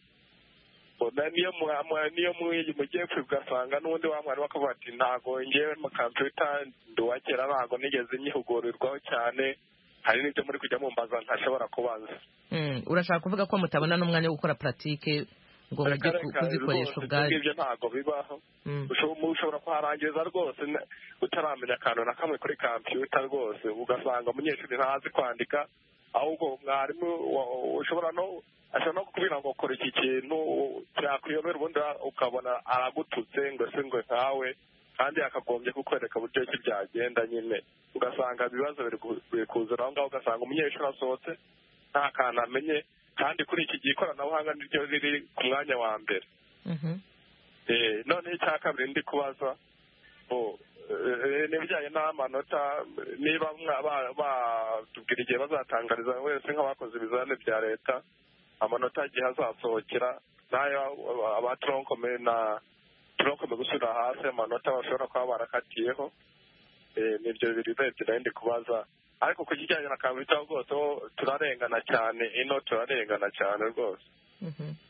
niyo mugiye kwiga ugasanga n'ubundi wa mwarimu akavuga ati ntago ngewe mu computer nduwakera, ntago nigeze nyihugurirwaho cyane, hari n'ibyo muri kujya mumbaza ntashobora kubaza. Urashaka kuvuga ko mutabona n'umwanya wo gukora pratique ngo mujye kuzikoresha ubwayo? Ibyo ntago bibaho. Ushobora kuharangiza rwose utaramenya akantu na kamwe kuri computer rwose, ugasanga umunyeshuri ntazi kwandika, ahubwo mwarimu ashobora no kukubwira ngo kora iki kintu cyakuyobera, ubundi ukabona aragututse ngo se ngo nkawe, kandi akagombye kukwereka uburyo ki byagenda. Nyine ugasanga ibibazo biri kuzura aho ngaho, ugasanga umunyeshuri asohotse nta kantu amenye, kandi kuri iki gihe ikoranabuhanga niryo riri ku mwanya wa mbere. Noneho icya kabiri ndi kubaza n'ibijyanye n'amanota, niba batubwira igihe bazatangariza wese nk'abakoze ibizamini bya leta amanota igihe azasohokera, n'ayo abatoronkome gusubira hasi amanota bashobora kuba barakatiyeho. Nibyo bibiri urebye ndi kubaza. Ariko ku kijyanye na computer rwose turarengana cyane, turarengana cyane rwose.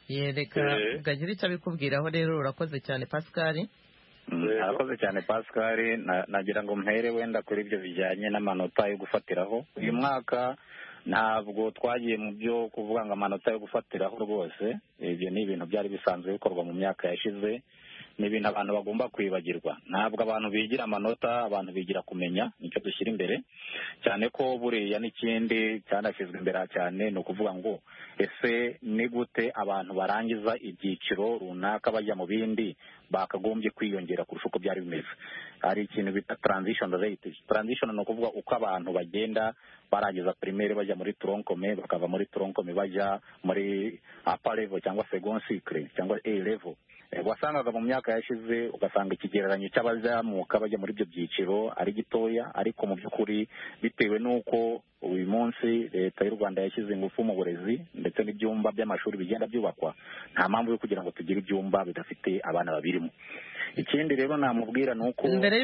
yereka bwagira icyo abikubwiraho rero. Urakoze cyane Pascal. Arakoze cyane Pascal. Nagira ngo mpere wenda kuri ibyo bijyanye n'amanota yo gufatiraho. Uyu mwaka ntabwo twagiye mu byo kuvuga ngo amanota yo gufatiraho rwose. Ibyo ni ibintu byari bisanzwe bikorwa mu myaka yashize, ni ibintu abantu bagomba kwibagirwa. Ntabwo abantu bigira amanota, abantu bigira kumenya, nicyo dushyira imbere cyane ko buriya n'ikindi cyanashyizwe imbere cyane ni ukuvuga ngo ese ni gute abantu barangiza ibyiciro runaka bajya mu bindi bakagombye kwiyongera kurusha uko byari bimeze. Hari ikintu bita transition rate. Transition ni ukuvuga uko abantu bagenda barangiza primaire bajya muri troncome, bakava muri troncome bajya muri upper level cyangwa second cycle cyangwa A level. Wasangaga mu myaka yashize ugasanga ikigereranyo cy'abazamuka bajya muri ibyo byiciro ari gitoya, ariko mu by'ukuri bitewe n'uko uyu munsi leta y'u Rwanda yashyize ingufu mu burezi ndetse n'ibyumba by'amashuri bigenda byubakwa, nta mpamvu yo kugira ngo tugire ibyumba bidafite abana babirimo. Ikindi rero namubwira ni uko mbere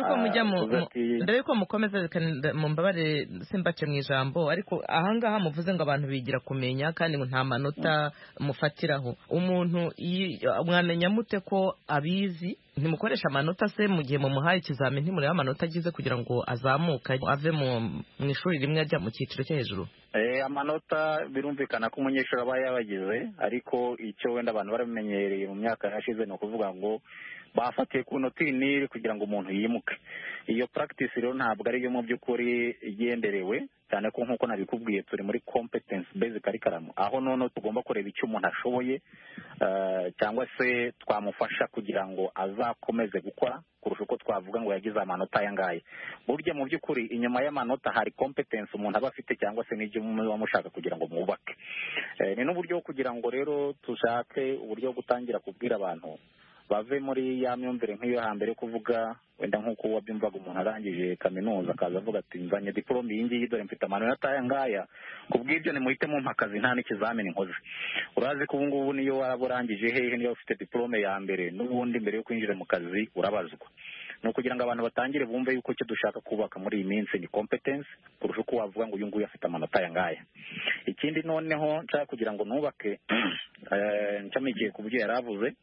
yuko mukomeza mu mbabare simbace mu ijambo, ariko ahangaha muvuze ngo abantu bigira kumenya kandi ngo nta manota mufatiraho. Umuntu mwamenya mute ko abizi? Ntimukoresha amanota se mu gihe mumuhaye ikizamini ntimurebe amanota agize kugira ngo azamuke ave mu ishuri rimwe ajya mu cyiciro cyo hejuru? Amanota birumvikana ko umunyeshuri aba yabagize, ariko icyo wenda abantu baramenyereye mu myaka yashize ni ukuvuga ngo bafatiye ku noti niri kugira ngo umuntu yimuke. Iyo practice rero ntabwo ariyo mu by'ukuri igenderewe, cyane ko nk'uko nabikubwiye turi muri competence based curriculum, aho none tugomba kureba icyo umuntu ashoboye cyangwa se twamufasha kugira ngo azakomeze gukora kurusha uko twavuga ngo yagize amanota aya ngaya. Burya mu by'ukuri inyuma y'amanota hari competence umuntu aba afite cyangwa se n'ibyo muba mushaka kugira ngo mwubake. Ni n'uburyo kugira ngo rero dushake uburyo bwo gutangira kubwira abantu bave muri ya myumvire nk'iyo hambere kuvuga wenda nk'uko wabyumvaga umuntu arangije kaminuza akaza avuga ati nzanye diplome iyi ngiyi dore mfite amanota aya ngaya, kubw'ibyo nimuhitemo mpakazi nta n'ikizamini nkoze. Urazi ko ubu ngubu niyo waba urangije hehe niyo ufite diplome ya mbere n'ubundi mbere yo kwinjira mu kazi urabazwa. Ni ukugira ngo abantu batangire bumve yuko icyo dushaka kubaka muri iyi minsi ni competence kurusha uko wavuga ngo uyu nguyu afite amanota aya ngaya. Ikindi noneho nshaka kugira ngo nubake ncamikiye ku byo yari avuze,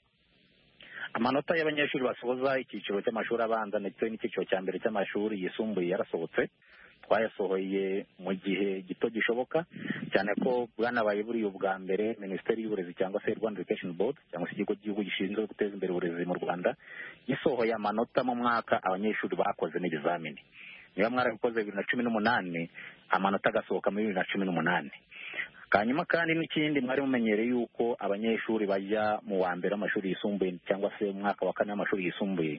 amanota y'abanyeshuri basoza icyiciro cy'amashuri abanza ndetse n'icyiciro cya mbere cy'amashuri yisumbuye yarasohotse. Twayasohoye mu gihe gito gishoboka, cyane ko bwanabaye buriya ubwa mbere Minisiteri y'Uburezi cyangwa se Rwanda Education Board cyangwa se ikigo cy'igihugu gishinzwe guteza imbere uburezi mu Rwanda gisohoye amanota mu mwaka abanyeshuri bakoze n'ibizamini. Niba mwarabikoze 2018 amanota agasohoka muri 2018. Hanyuma kandi n'ikindi mwari mumenyereye yuko abanyeshuri bajya mu wa mbere w'amashuri yisumbuye cyangwa se umwaka wa kane w'amashuri yisumbuye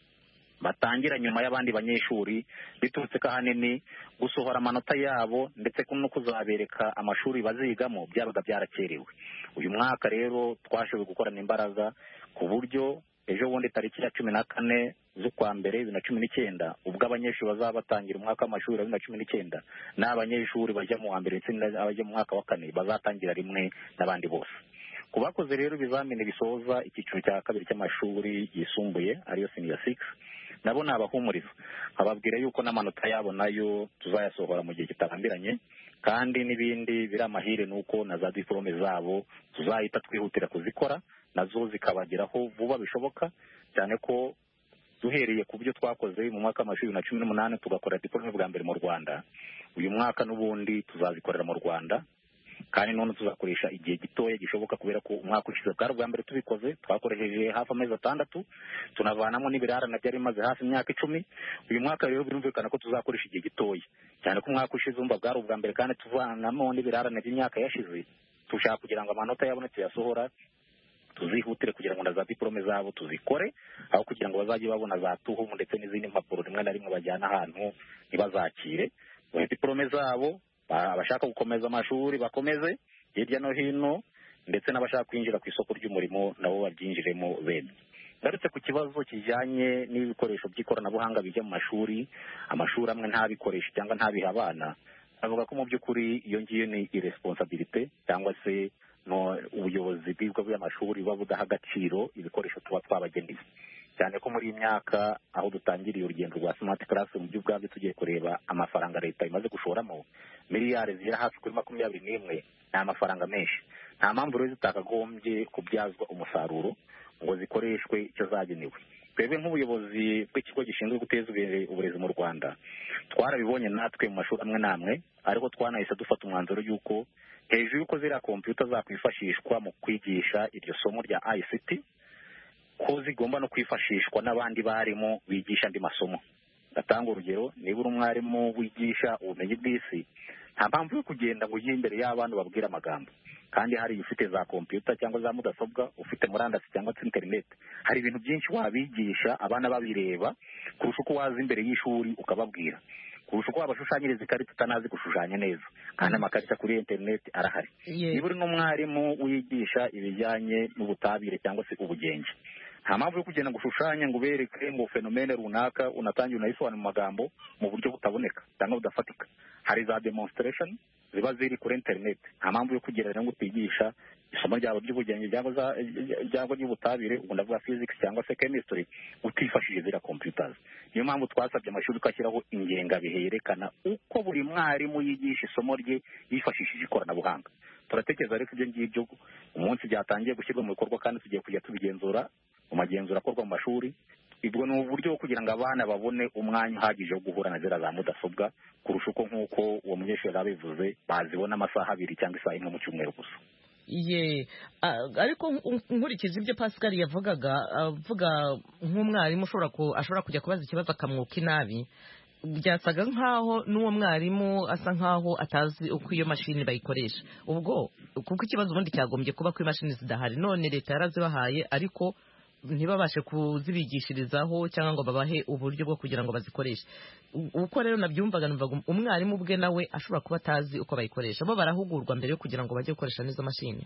batangira nyuma y'abandi banyeshuri, biturutse ko ahanini gusohora amanota yabo ndetse no kuzabereka amashuri bazigamo byabaga byarakerewe. Uyu mwaka rero twashoboye gukorana imbaraga ku buryo ejo bundi tariki ya 14 z'ukwa mbere 2019 ubwo abanyeshuri bazaba batangira umwaka w'amashuri wa 2019 n'abanyeshuri bajya mu wa mbere ndetse n'abajya mu mwaka wa kane bazatangira rimwe n'abandi bose. Ku bakoze rero ibizamini bisoza icyiciro cya kabiri cy'amashuri yisumbuye ariyo senior 6 nabo nabahumuriza ababwira yuko n'amanota yabo nayo tuzayasohora mu gihe kitarambiranye, kandi n'ibindi biri amahire nuko na za diplome zabo tuzahita twihutira kuzikora nazo zikabageraho vuba bishoboka, cyane ko duhereye ku byo twakoze mu mwaka w'amashuri 2018 tugakora diplome bwa mbere mu Rwanda. Uyu mwaka n'ubundi tuzazikorera mu Rwanda, kandi none tuzakoresha igihe gitoya gishoboka kubera ko umwaka ushize bwari bwa mbere tubikoze twakoresheje hafi amezi 6 tunavanamo n'ibirarane byari bimaze hafi imyaka 10. Uyu mwaka rero birumvikana ko tuzakoresha igihe gitoya, cyane ko umwaka ushize umva bwari ubwa mbere kandi tuvanamo n'ibirarane by'imyaka yashize. Tushaka kugira ngo amanota yabonetse yasohora tuzihutire kugira ngo na za diplome zabo tuzikore, aho kugira ngo bazajye babona za tuhumu ndetse n'izindi mpapuro rimwe na rimwe bajyana ahantu ntibazakire. Diplome zabo abashaka gukomeza amashuri bakomeze hirya no hino, ndetse n'abashaka kwinjira ku isoko ry'umurimo nabo babyinjiremo bene. Ngarutse ku kibazo kijyanye n'ibikoresho by'ikoranabuhanga bijya mu mashuri, amashuri amwe ntabikoresha cyangwa ntabiha abana, avuga ko mu by'ukuri iyo ngiyo ni irresponsibility cyangwa se no ubuyobozi bw'ibigo by'amashuri buba budaha agaciro ibikoresho tuba twabageneye, cyane ko muri iyi myaka aho dutangiriye urugendo rwa smart class mu by'ubwabyo tugiye kureba amafaranga leta imaze gushoramo miliyari zigera hafi kuri 21. Ni amafaranga menshi. nta mpamvu rero zitakagombye kubyazwa umusaruro ngo zikoreshwe icyo zagenewe. twebwe nk'ubuyobozi bw'ikigo gishinzwe guteza imbere uburezi mu Rwanda twarabibonye natwe mu mashuri amwe n'amwe, ariko twanahise dufata umwanzuro y'uko hejuru y'uko ziriya kompiyuta zakwifashishwa mu kwigisha iryo somo rya ICT, ko zigomba no kwifashishwa n'abandi barimu bigisha andi masomo. Ndatanga urugero, niba uri umwarimu wigisha ubumenyi bw'isi, nta mpamvu yo kugenda ngo ujye imbere y'abana babwire amagambo, kandi hari ufite za kompiyuta cyangwa za mudasobwa, ufite murandasi cyangwa se internet, hari ibintu byinshi wabigisha abana babireba kurusha uko waza imbere y'ishuri ukababwira, kurusha uko wabashushanyiriza ikarita utanazi gushushanya neza, kandi amakarita kuri internet arahari. Niba uri n'umwarimu wigisha ibijyanye n'ubutabire cyangwa se ubugenge, nta mpamvu yo kugenda gushushanya ngo ubereke ngo fenomene runaka unatangiye unayisobanura mu magambo mu buryo butaboneka cyangwa budafatika. Hari za demonstration ziba ziri kuri internet, nta mpamvu yo kugerera ngo utigisha isomo ryawe ry'ubugenge cyangwa ry'ubutabire, ubwo ndavuga physics cyangwa se chemistry, utifashishije ziriya computers. Niyo mpamvu twasabye amashuri tukashyiraho ingengabihe yerekana uko buri mwarimu yigisha isomo rye yifashishije ikoranabuhanga. Turatekereza rero ibyo ngibyo umunsi byatangiye gushyirwa mu bikorwa, kandi tugiye kujya tubigenzura mu magenzura akorwa mu mashuri. Ibwo ni uburyo bwo kugira ngo abana babone umwanya uhagije wo guhura na ziriya za mudasobwa, kurusha uko nk'uko uwo munyeshuri yabivuze bazibona amasaha 2 cyangwa isaha 1 mu cyumweru gusa. Ariko nkurikije ibyo Pascal yavugaga, avuga nk'umwarimu ashobora kujya kubaza ikibazo akamwuka inabi, byasaga nk'aho n'uwo mwarimu asa nk'aho atazi uko iyo mashini bayikoresha. Ubwo kuko ikibazo ubundi cyagombye kuba ko imashini zidahari, none leta yarazibahaye ariko ntibabashe kuzibigishirizaho cyangwa ngo babahe uburyo bwo kugira ngo bazikoreshe. Uko rero nabyumvaga, numvaga umwarimu ubwe nawe ashobora kuba atazi uko bayikoresha. Bo barahugurwa mbere yo kugira ngo bajye gukoresha n'izo mashini.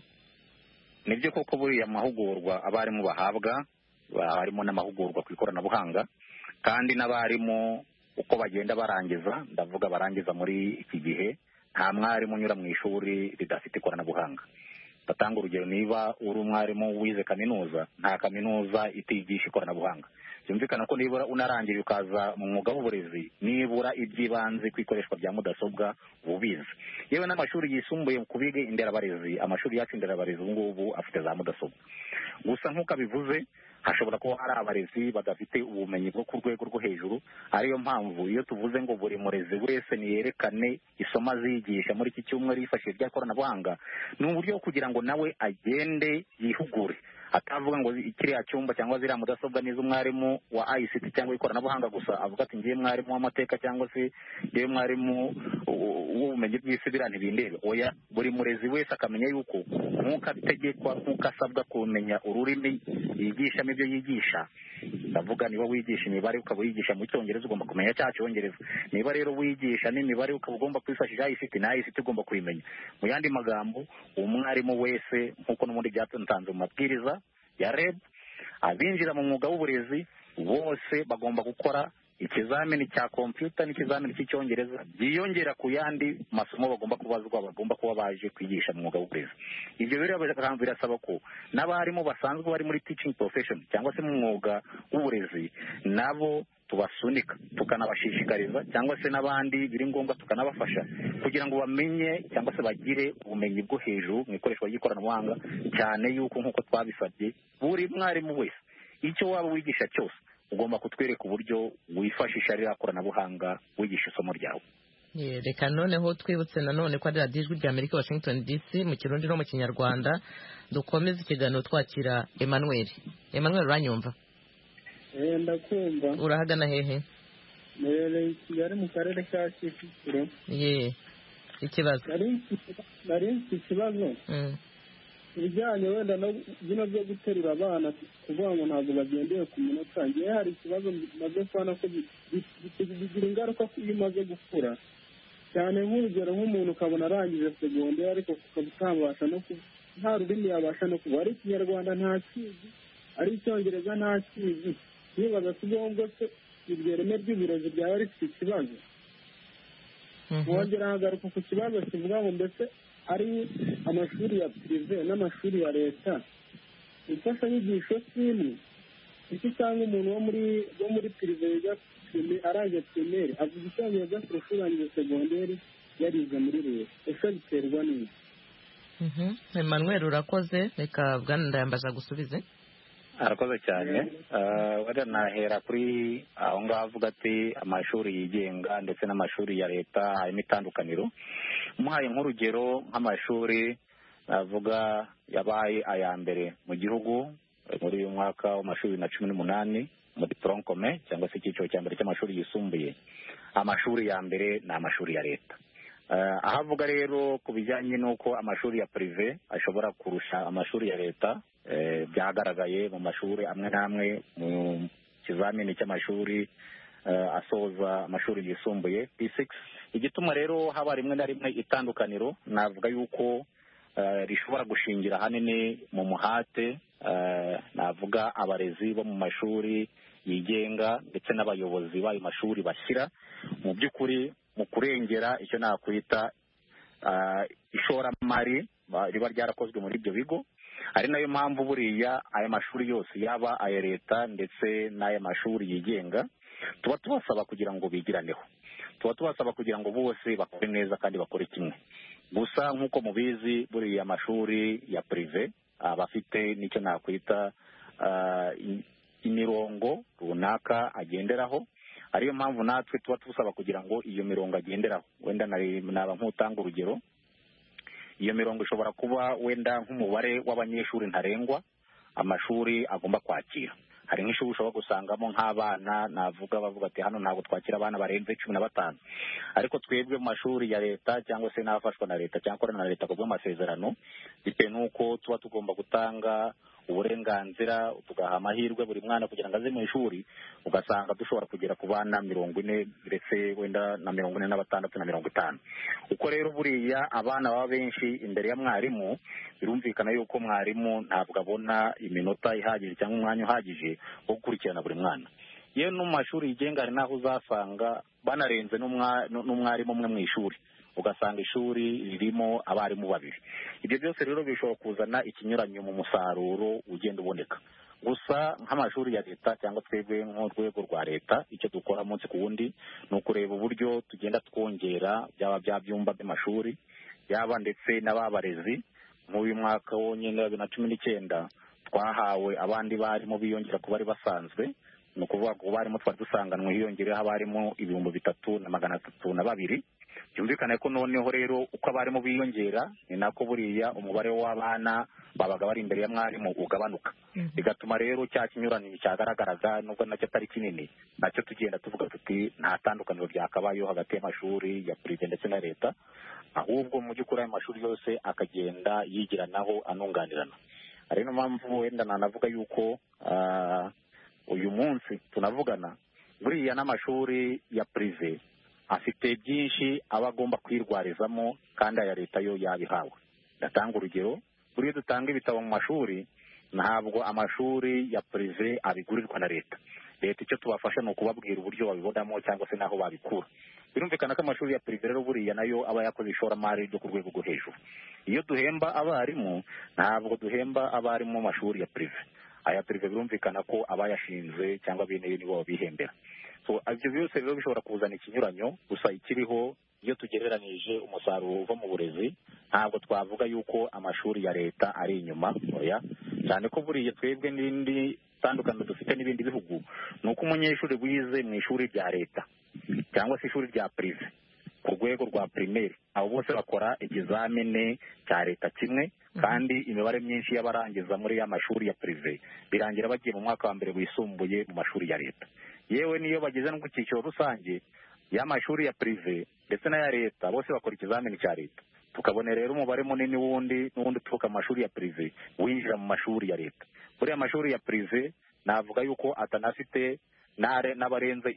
Nibyo koko buriya mahugurwa abarimu bahabwa, harimo n'amahugurwa ku ikoranabuhanga, kandi n'abarimu uko bagenda barangiza, ndavuga barangiza muri iki gihe, nta mwarimu unyura mu ishuri ridafite ikoranabuhanga. Batanga urugero, niba uri umwarimu wize kaminuza, nta kaminuza itigisha ikoranabuhanga. Byumvikana ko nibura unarangije ukaza mu mwuga w'uburezi, nibura iby'ibanze ku ikoreshwa bya mudasobwa ubizi. Yewe n'amashuri yisumbuye ku biga inderabarezi, amashuri yacu inderabarezi ubu ngubu afite za mudasobwa. Gusa nk'uko abivuze, hashobora kuba hari abarezi badafite ubumenyi bwo ku rwego rwo hejuru. Ariyo mpamvu iyo tuvuze ngo buri murezi wese niyerekane isomo azigisha muri iki cyumweru yifashishije rya koranabuhanga, ni uburyo bwo kugira ngo nawe agende yihugure, atavuga ngo kiriya cyumba cyangwa ziriya mudasobwa nizo umwarimu wa ICT cyangwa ikoranabuhanga gusa, avuga ati ngiye mwarimu w'amateka cyangwa se ngiye mwarimu w'ubumenyi bw'isi biriya ntibindebe. Oya, buri murezi wese akamenya yuko nk'uko ategekwa, nk'uko asabwa kumenya ururimi yigishamo ibyo yigisha. Ndavuga niba wigisha imibare ukaba wigisha mu cyongereza, ugomba kumenya cya cyongereza. Niba rero wigisha n'imibare ukaba ugomba kwifashisha ICT, na ICT ugomba kuyimenya. Mu yandi magambo, umwarimu wese nk'uko n'ubundi byatanzwe mu mabwiriza ya REB, abinjira mu mwuga w'uburezi bose bagomba gukora ikizamini cya kompiyuta n'ikizamini cy'icyongereza byiyongera ku yandi masomo bagomba kubazwa, bagomba kuba baje kwigisha mu mwuga w'uburezi. Ibyo rero birasaba ko n'abarimu basanzwe bari muri teaching profession cyangwa se mu mwuga w'uburezi nabo tubasunika, tukanabashishikariza, cyangwa se n'abandi biri ngombwa tukanabafasha kugira ngo bamenye cyangwa se bagire ubumenyi bwo hejuru mu ikoreshwa ry'ikoranabuhanga, cyane yuko nk'uko twabisabye buri mwarimu wese icyo waba wigisha cyose ugomba kutwereka uburyo wifashisha ririya koranabuhanga wigisha isomo ryawe. Reka noneho twibutse nanone ko ari radiyo ijwi rya Amerika Washington DC mu Kirundi no mu Kinyarwanda. Dukomeze ikiganiro twakira Emmanuel. Uranyumva? Ndakumva. Urahagana hehe? Nerereye Kigali mu karere ka Kicukiro. Ikibazo nari mfite ikibazo ibijyanye wenda no bino byo guterura abana, kuvuga ngo ntabwo bagendeye ku munota. Ngewe hari ikibazo maze kubona ko bigira ingaruka iyo umaze gukura cyane. Nk'urugero, nk'umuntu ukabona arangije segonderi ariko utabasha no nta rurimi yabasha no kuvuga, ari Ikinyarwanda nta kizi, ari Icyongereza nta kizi. Nibaza ko ubwo se iryo reme ry'uburezi ryaba rifite ikibazo. Wongera hagaruka ku kibazo kivuga ngo mbese ari amashuri ya pirive n'amashuri ya leta, imfashanyigisho simwe. Iki cyangwa umuntu wo muri pirive yiga arangije primaire avuga Icyongereza kurusha urangije segonderi yarize muri leta, ese biterwa n'iki? Emmanuel urakoze, reka bwana Ndayambaje gusubize. arakoze cyane. Wenda nahera kuri aho ngaho avuga ati amashuri yigenga ndetse n'amashuri ya leta harimo itandukaniro. Muhaye nk'urugero nk'amashuri navuga yabaye aya mbere mu gihugu muri uyu mwaka w'amashuri 2018 muri tronc-commun cyangwa se icyiciro cya mbere cy'amashuri yisumbuye. Amashuri ya mbere ni amashuri ya leta. Aho avuga rero ku bijyanye n'uko amashuri ya prive ashobora kurusha amashuri ya leta, byagaragaye mu mashuri amwe n'amwe mu kizamini cy'amashuri asoza amashuri yisumbuye P6. Igituma rero haba rimwe na rimwe itandukaniro navuga yuko rishobora gushingira ahanini mu muhate navuga abarezi bo mu mashuri yigenga ndetse n'abayobozi b'ayo mashuri bashyira mu by'ukuri mu kurengera icyo nakwita ishoramari riba ryarakozwe muri ibyo bigo. Ari nayo mpamvu buriya aya mashuri yose yaba aya leta ndetse n'aya mashuri yigenga tuba tubasaba kugira ngo bigiraneho, tuba tubasaba kugira ngo bose bakore neza kandi bakore kimwe. Gusa nk'uko mubizi buriya amashuri ya prive abafite n'icyo nakwita imirongo runaka agenderaho, ariyo mpamvu natwe tuba tubasaba kugira ngo iyo mirongo agenderaho wenda naba nk'utanga urugero. Iyo mirongo ishobora kuba wenda nk'umubare w'abanyeshuri ntarengwa amashuri agomba kwakira. Hari nk'ishuri ushobora gusangamo nk'abana navuga bavuga ati hano ntabwo twakira abana barenze 15, ariko twebwe mu mashuri ya leta cyangwa se n'abafashwa na leta cyangwa na leta kubw'amasezerano bitewe n'uko tuba tugomba gutanga uburenganzira tugaha amahirwe buri mwana kugira ngo aze mu ishuri, ugasanga dushobora kugera ku bana 40 ndetse wenda na 46 na 50. Uko rero buriya abana baba benshi imbere ya mwarimu, birumvikana yuko mwarimu ntabwo abona iminota ihagije cyangwa umwanya uhagije wo gukurikirana buri mwana. Yewe no mu mashuri yigenga hari naho uzasanga banarenze n'umwarimu umwe mu ishuri, ugasanga ishuri ririmo abarimu 2. Ibyo byose rero bishobora kuzana ikinyuranyo mu musaruro ugenda uboneka. Gusa nk'amashuri ya leta cyangwa twebwe nk'urwego rwa leta icyo dukora munsi ku wundi ni ukureba uburyo tugenda twongera byaba bya byumba by'amashuri yaba ndetse n'ababarezi. Nk'uyu mwaka wonyine wa 2019 twahawe abandi barimo biyongera ku bari basanzwe, ni ukuvuga ngo barimo twari dusanganwe hiyongereho abarimu 332. Byumvikane ko noneho rero uko abarimo biyongera ni nako buriya umubare w'abana babaga bari imbere ya mwarimu ugabanuka, bigatuma rero cya kinyuranyo cyagaragaraga nubwo nacyo atari kinini, nacyo tugenda tuvuga tuti nta tandukaniro ryakabayeho hagati y'amashuri ya prive ndetse na leta, ahubwo mu by'ukuri ayo mashuri yose akagenda yigiranaho anunganirana. Ari no mpamvu wenda nanavuga yuko uyu munsi tunavugana buriya n'amashuri ya prive afite byinshi aba agomba kwirwarizamo kandi aya leta yo yabihawe. Ndatanga urugero, buriya dutanga ibitabo mu mashuri ntabwo amashuri ya prive abigurirwa na leta. Leta icyo tubafasha ni ukubabwira uburyo babibonamo cyangwa se naho babikura. Birumvikana ko amashuri ya prive rero buriya nayo aba yakoze ishoramari ryo ku rwego rwo hejuru. Iyo duhemba abarimu ntabwo duhemba abarimu mu mashuri ya prive. Aya prive birumvikana ko abayashinze cyangwa bene yo nibo babihembera. So ibyo byose rero bishobora kuzana ikinyuranyo, gusa ikiriho iyo tugereranije umusaruro uva mu burezi ntabwo twavuga yuko amashuri ya leta ari inyuma, oya, cyane ko buriya twebwe n'ibindi tandukaniro dufite n'ibindi bihugu ni uko umunyeshuri wize mu ishuri rya leta cyangwa se ishuri rya prive ku rwego rwa primaire abo bose bakora ikizamini cya leta kimwe, kandi imibare myinshi y'abarangiza muri ya mashuri ya prive birangira bagiye mu mwaka wa mbere wisumbuye mu mashuri ya leta. Yewe niyo bageze no ku cyiciro rusange y'amashuri ya prive ndetse n'aya leta bose bakora ikizamini cya leta, tukabona rero umubare munini n'ubundi uturuka mu mashuri ya prive winjira mu mashuri ya leta. Buriya amashuri ya prive navuga yuko atanafite n'abarenze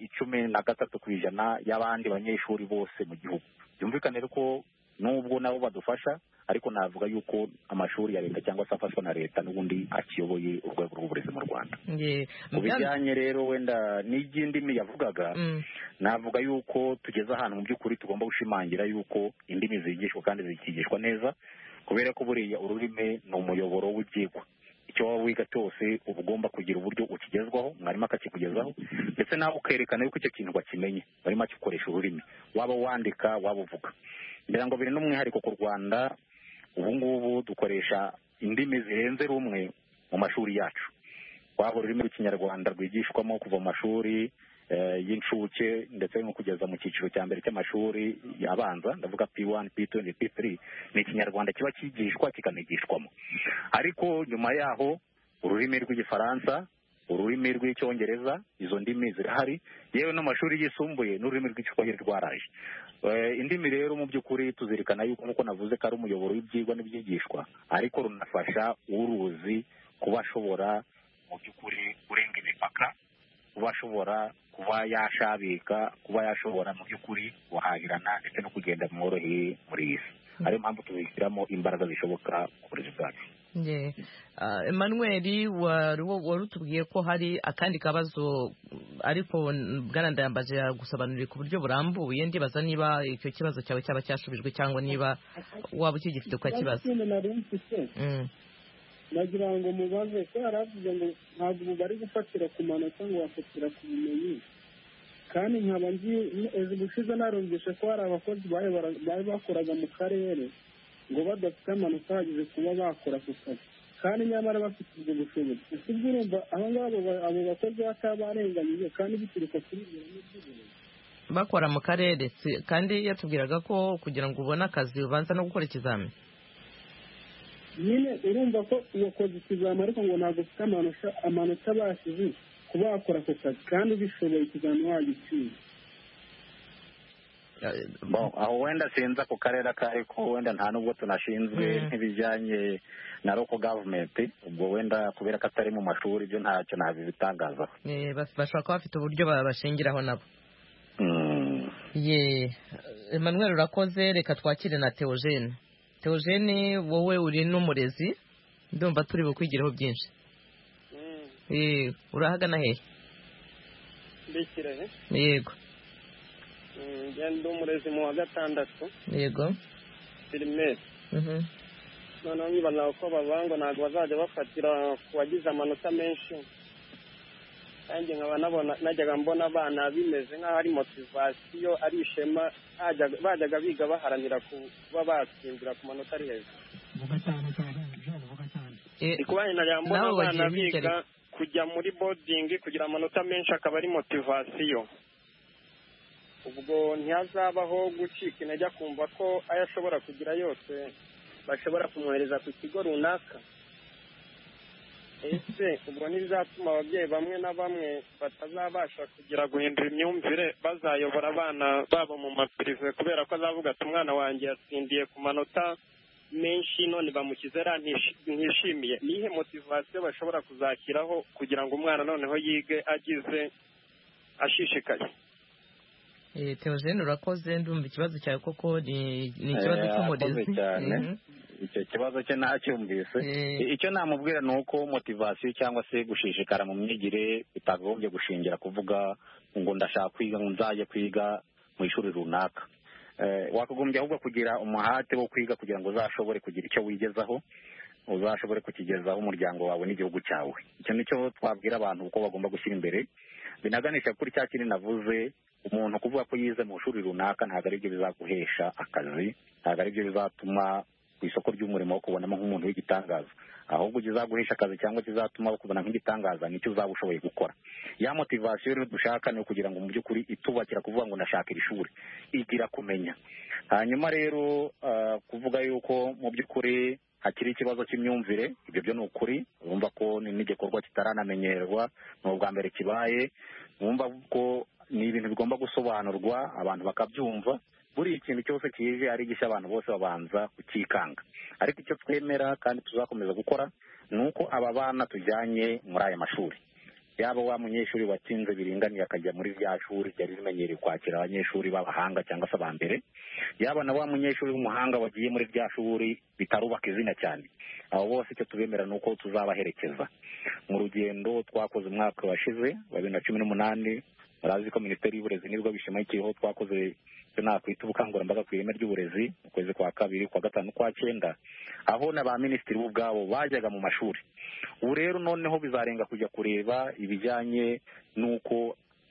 13% y'abandi banyeshuri bose mu gihugu. Byumvikane ko nubwo nabo badufasha, ariko navuga yuko amashuri ya leta cyangwa se afashwa na leta n'ubundi akiyoboye urwego rw'uburezi mu Rwanda. Mu bijyanye rero wenda n'indimi yavugaga, navuga yuko tugeze ahantu mu by'ukuri tugomba gushimangira yuko indimi zigishwa kandi zikigishwa neza, kubera ko buriya ururimi ni umuyoboro w'ibyigwa. Icyo waba wiga cyose uba ugomba kugira uburyo ukigezwaho, mwarimu akakikugezaho, ndetse nawe ukerekana yuko icyo kintu wakimenye, barimo akikoresha ururimi, waba wandika waba uvuga. Ngira ngo biri n'umwihariko ku Rwanda ubu ngubu dukoresha indimi zirenze rumwe mu mashuri yacu. waba ururimi rw'ikinyarwanda rwigishwamo kuva mu mashuri y'incuke ndetse no kugeza mu cyiciro cya mbere cy'amashuri abanza, ndavuga P1, P2 na P3, ni ikinyarwanda kiba kigishwa kikanigishwamo. Ariko nyuma yaho ururimi rw'igifaransa, ururimi rw'icyongereza, izo ndimi zirahari, yewe n'amashuri yisumbuye n'ururimi rw'igiswahili rwaraje. Indimi rero mu by'ukuri tuzirikana yuko nk'uko navuze ko ari umuyoboro w'ibyigwa n'ibyigishwa, ariko runafasha uruzi kuba ashobora mu by'ukuri kurenga imipaka, kuba ashobora kuba yashabika, kuba yashobora mu by'ukuri guhahirana ndetse no kugenda mworoheye muri iyi si. ariyo mpamvu tubishyiramo imbaraga zishoboka ku burezi bwacu. Emmanuel, wari utubwiye ko hari akandi kabazo ariko Bwana Ndayambaje yagusobanuriye ku buryo burambuye. Ndibaza niba icyo kibazo cyawe cyaba cyashubijwe cyangwa niba waba ukigifite ukakibaza. nagira ngo mubaze ko yaravuze ngo ntabwo ubu bari gufatira ku manota ngo bafatira ku bumenyi, kandi nkaba nzi ejo gushize narumvishe ko hari abakozi bari bakoraga mu karere ngo badafite amanota ahagije kuba bakora ku kazi, kandi nyamara bafite ubwo bushobozi. ese ubwo urumva abo ngabo abo bakozi bakaba barenganyije kandi bituruka kuri ibyo by'ubumenyi bakora mu karere, kandi yatubwiraga ko kugira ngo ubone akazi ubanza no gukora ikizamini. nyine urumva ko uwakoze ikizamini ariko ngo ntabwo ufite amanota abashije kuba wakora ako kazi kandi bishoboye ikizamini wagitsinda. aho wenda sinza ku karere ariko wenda nta nubwo tunashinzwe nk'ibijyanye na local government, ubwo wenda kubera ko atari mu mashuri ibyo ntacyo nabibitangazaho. bashobora kuba bafite uburyo babashingiraho nabo. Emmanuel urakoze, reka twakire na Theogene. Theogene, wowe uri n'umurezi, ndumva turi bukwigiraho byinshi. urahagana hehe? Mbikire yego. Ndi umurezi mu wa gatandatu. Yego. Primaire. noneho nyibaza ko bavuga ntabwo bazajya bafatira ku wagize amanota menshi, kandi nkaba najyaga mbona abana bimeze nk'aho ari motivasiyo, ari ishema, bajyaga biga baharanira kuba batsindira ku manota ari hejuru. Kuba najyaga mbona abana biga kujya muri bodingi kugira amanota menshi akaba ari motivasiyo, ubwo ntihazabaho gucika intege akumva ko ayo ashobora kugira yose bashobora kumwohereza ku kigo runaka. ese ubwo ntibizatuma ababyeyi bamwe na bamwe batazabasha kugira guhindura imyumvire, bazayobora abana babo mu mapirive kubera ko azavuga ati umwana wanjye yatsindiye ku manota menshi none bamushyize ntishimiye. nihe motivasiyo bashobora kuzashyiraho kugira ngo umwana noneho yige agize ashishikaye? Theogene urakoze, ndumva ikibazo cyawe koko ni ikibazo cy'umurezi cyane. Icyo kibazo cye ntacyumvise. Icyo namubwira ni uko motivasiyo cyangwa se gushishikara mu myigire bitagombye gushingira kuvuga ngo ndashaka kwiga, ngo nzajya kwiga mu ishuri runaka. Wakagombye ahubwo kugira umuhate wo kwiga kugira ngo uzashobore kugira icyo wigezaho, uzashobore kukigezaho umuryango wawe n'igihugu cyawe. Icyo nicyo twabwira abantu uko bagomba gushyira imbere, binaganisha kuri cya kintu navuze. Umuntu kuvuga ko yize mu ishuri runaka ntabwo ari byo bizaguhesha akazi, ntabwo ari byo bizatuma ku isoko ry'umurimo wo kubonamo nk'umuntu w'igitangaza, ahubwo kizaguhesha akazi cyangwa kizatuma bakubona nk'igitangaza nicyo uzaba ushoboye gukora. Ya motivasiyo rero dushaka ni ukugira ngo mu by'ukuri itubakira kuvuga ngo ndashaka iri shuri, igira kumenya. Hanyuma rero kuvuga yuko mu by'ukuri hakiri ikibazo cy'imyumvire, ibyo byo ni ukuri. Urumva ko ni n'igikorwa kitaranamenyerwa, ni ubwa mbere kibaye. Urumva ko ni ibintu bigomba gusobanurwa abantu bakabyumva. Buri ikintu cyose kije ari gishya abantu bose babanza kukikanga, ariko icyo twemera kandi tuzakomeza gukora ni uko aba bana tujyanye muri aya mashuri, yaba wa munyeshuri watsinze biringaniye akajya muri rya shuri ryari rimenyereye kwakira abanyeshuri b'abahanga cyangwa se aba mbere, yaba na wa munyeshuri w'umuhanga wagiye muri rya shuri bitarubaka izina cyane. Abo bose icyo tubemera ni uko tuzabaherekeza mu rugendo twakoze umwaka washize wa 2018. Murazi ko Minisiteri y'Uburezi nibwo bishimakiyeho twakoze icyo nakwita ubukangurambaga ku ireme ry'uburezi mu kwezi kwa kabiri, kwa gatanu, kwa cyenda, aho na ba minisitiri bo ubwabo bajyaga mu mashuri. Ubu rero noneho bizarenga kujya kureba ibijyanye n'uko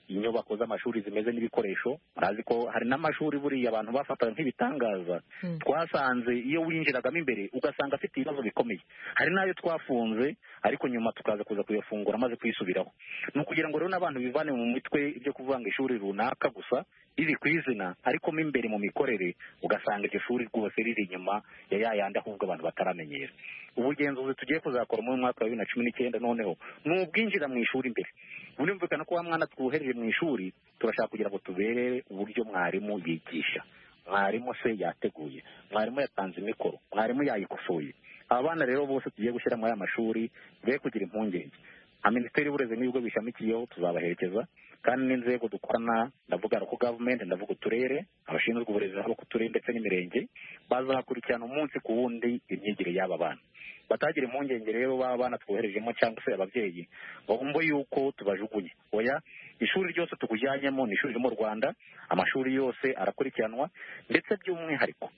inyubako z'amashuri zimeze n'ibikoresho. murazi ko hari n'amashuri buriya abantu bafataga nk'ibitangaza twasanze iyo winjiragamo imbere ugasanga afite ibibazo bikomeye. hari n'ayo twafunze ariko nyuma tukaza kuza kuyafungura amaze kwisubiraho. ni ukugira ngo rero n'abantu bivane mu mitwe ibyo kuvuga ngo ishuri runaka gusa riri ku izina ariko mo imbere mu mikorere ugasanga iryo shuri rwose riri inyuma ya yayandi ahubwo abantu bataramenyera. ubugenzuzi tugiye kuzakora mu mwaka wa 2019 noneho ni ubwinjira mu ishuri imbere. Birumvikana ko wa mwana twohereje mu ishuri turashaka kugira ngo tuberere uburyo mwarimu yigisha, mwarimu se yateguye, mwarimu yatanze imikoro, mwarimu yayikosoye. aba bana rero bose tugiye gushyira muri aya mashuri be kugira impungenge. nka minisiteri y'uburezi n'ibigo bishamikiyeho tuzabaherekeza kandi n'inzego dukorana, ndavuga ko gavumenti, ndavuga uturere, abashinzwe uburezi haba ku turere ndetse n'imirenge, bazakurikirana umunsi ku wundi imyigire y'aba bana. batagira impungenge rero baba bana twoherejemo cyangwa se ababyeyi bumva yuko tubajugunye. oya, ishuri ryose tukujyanyemo ni ishuri ryo mu Rwanda, amashuri yose arakurikiranwa ndetse by'umwihariko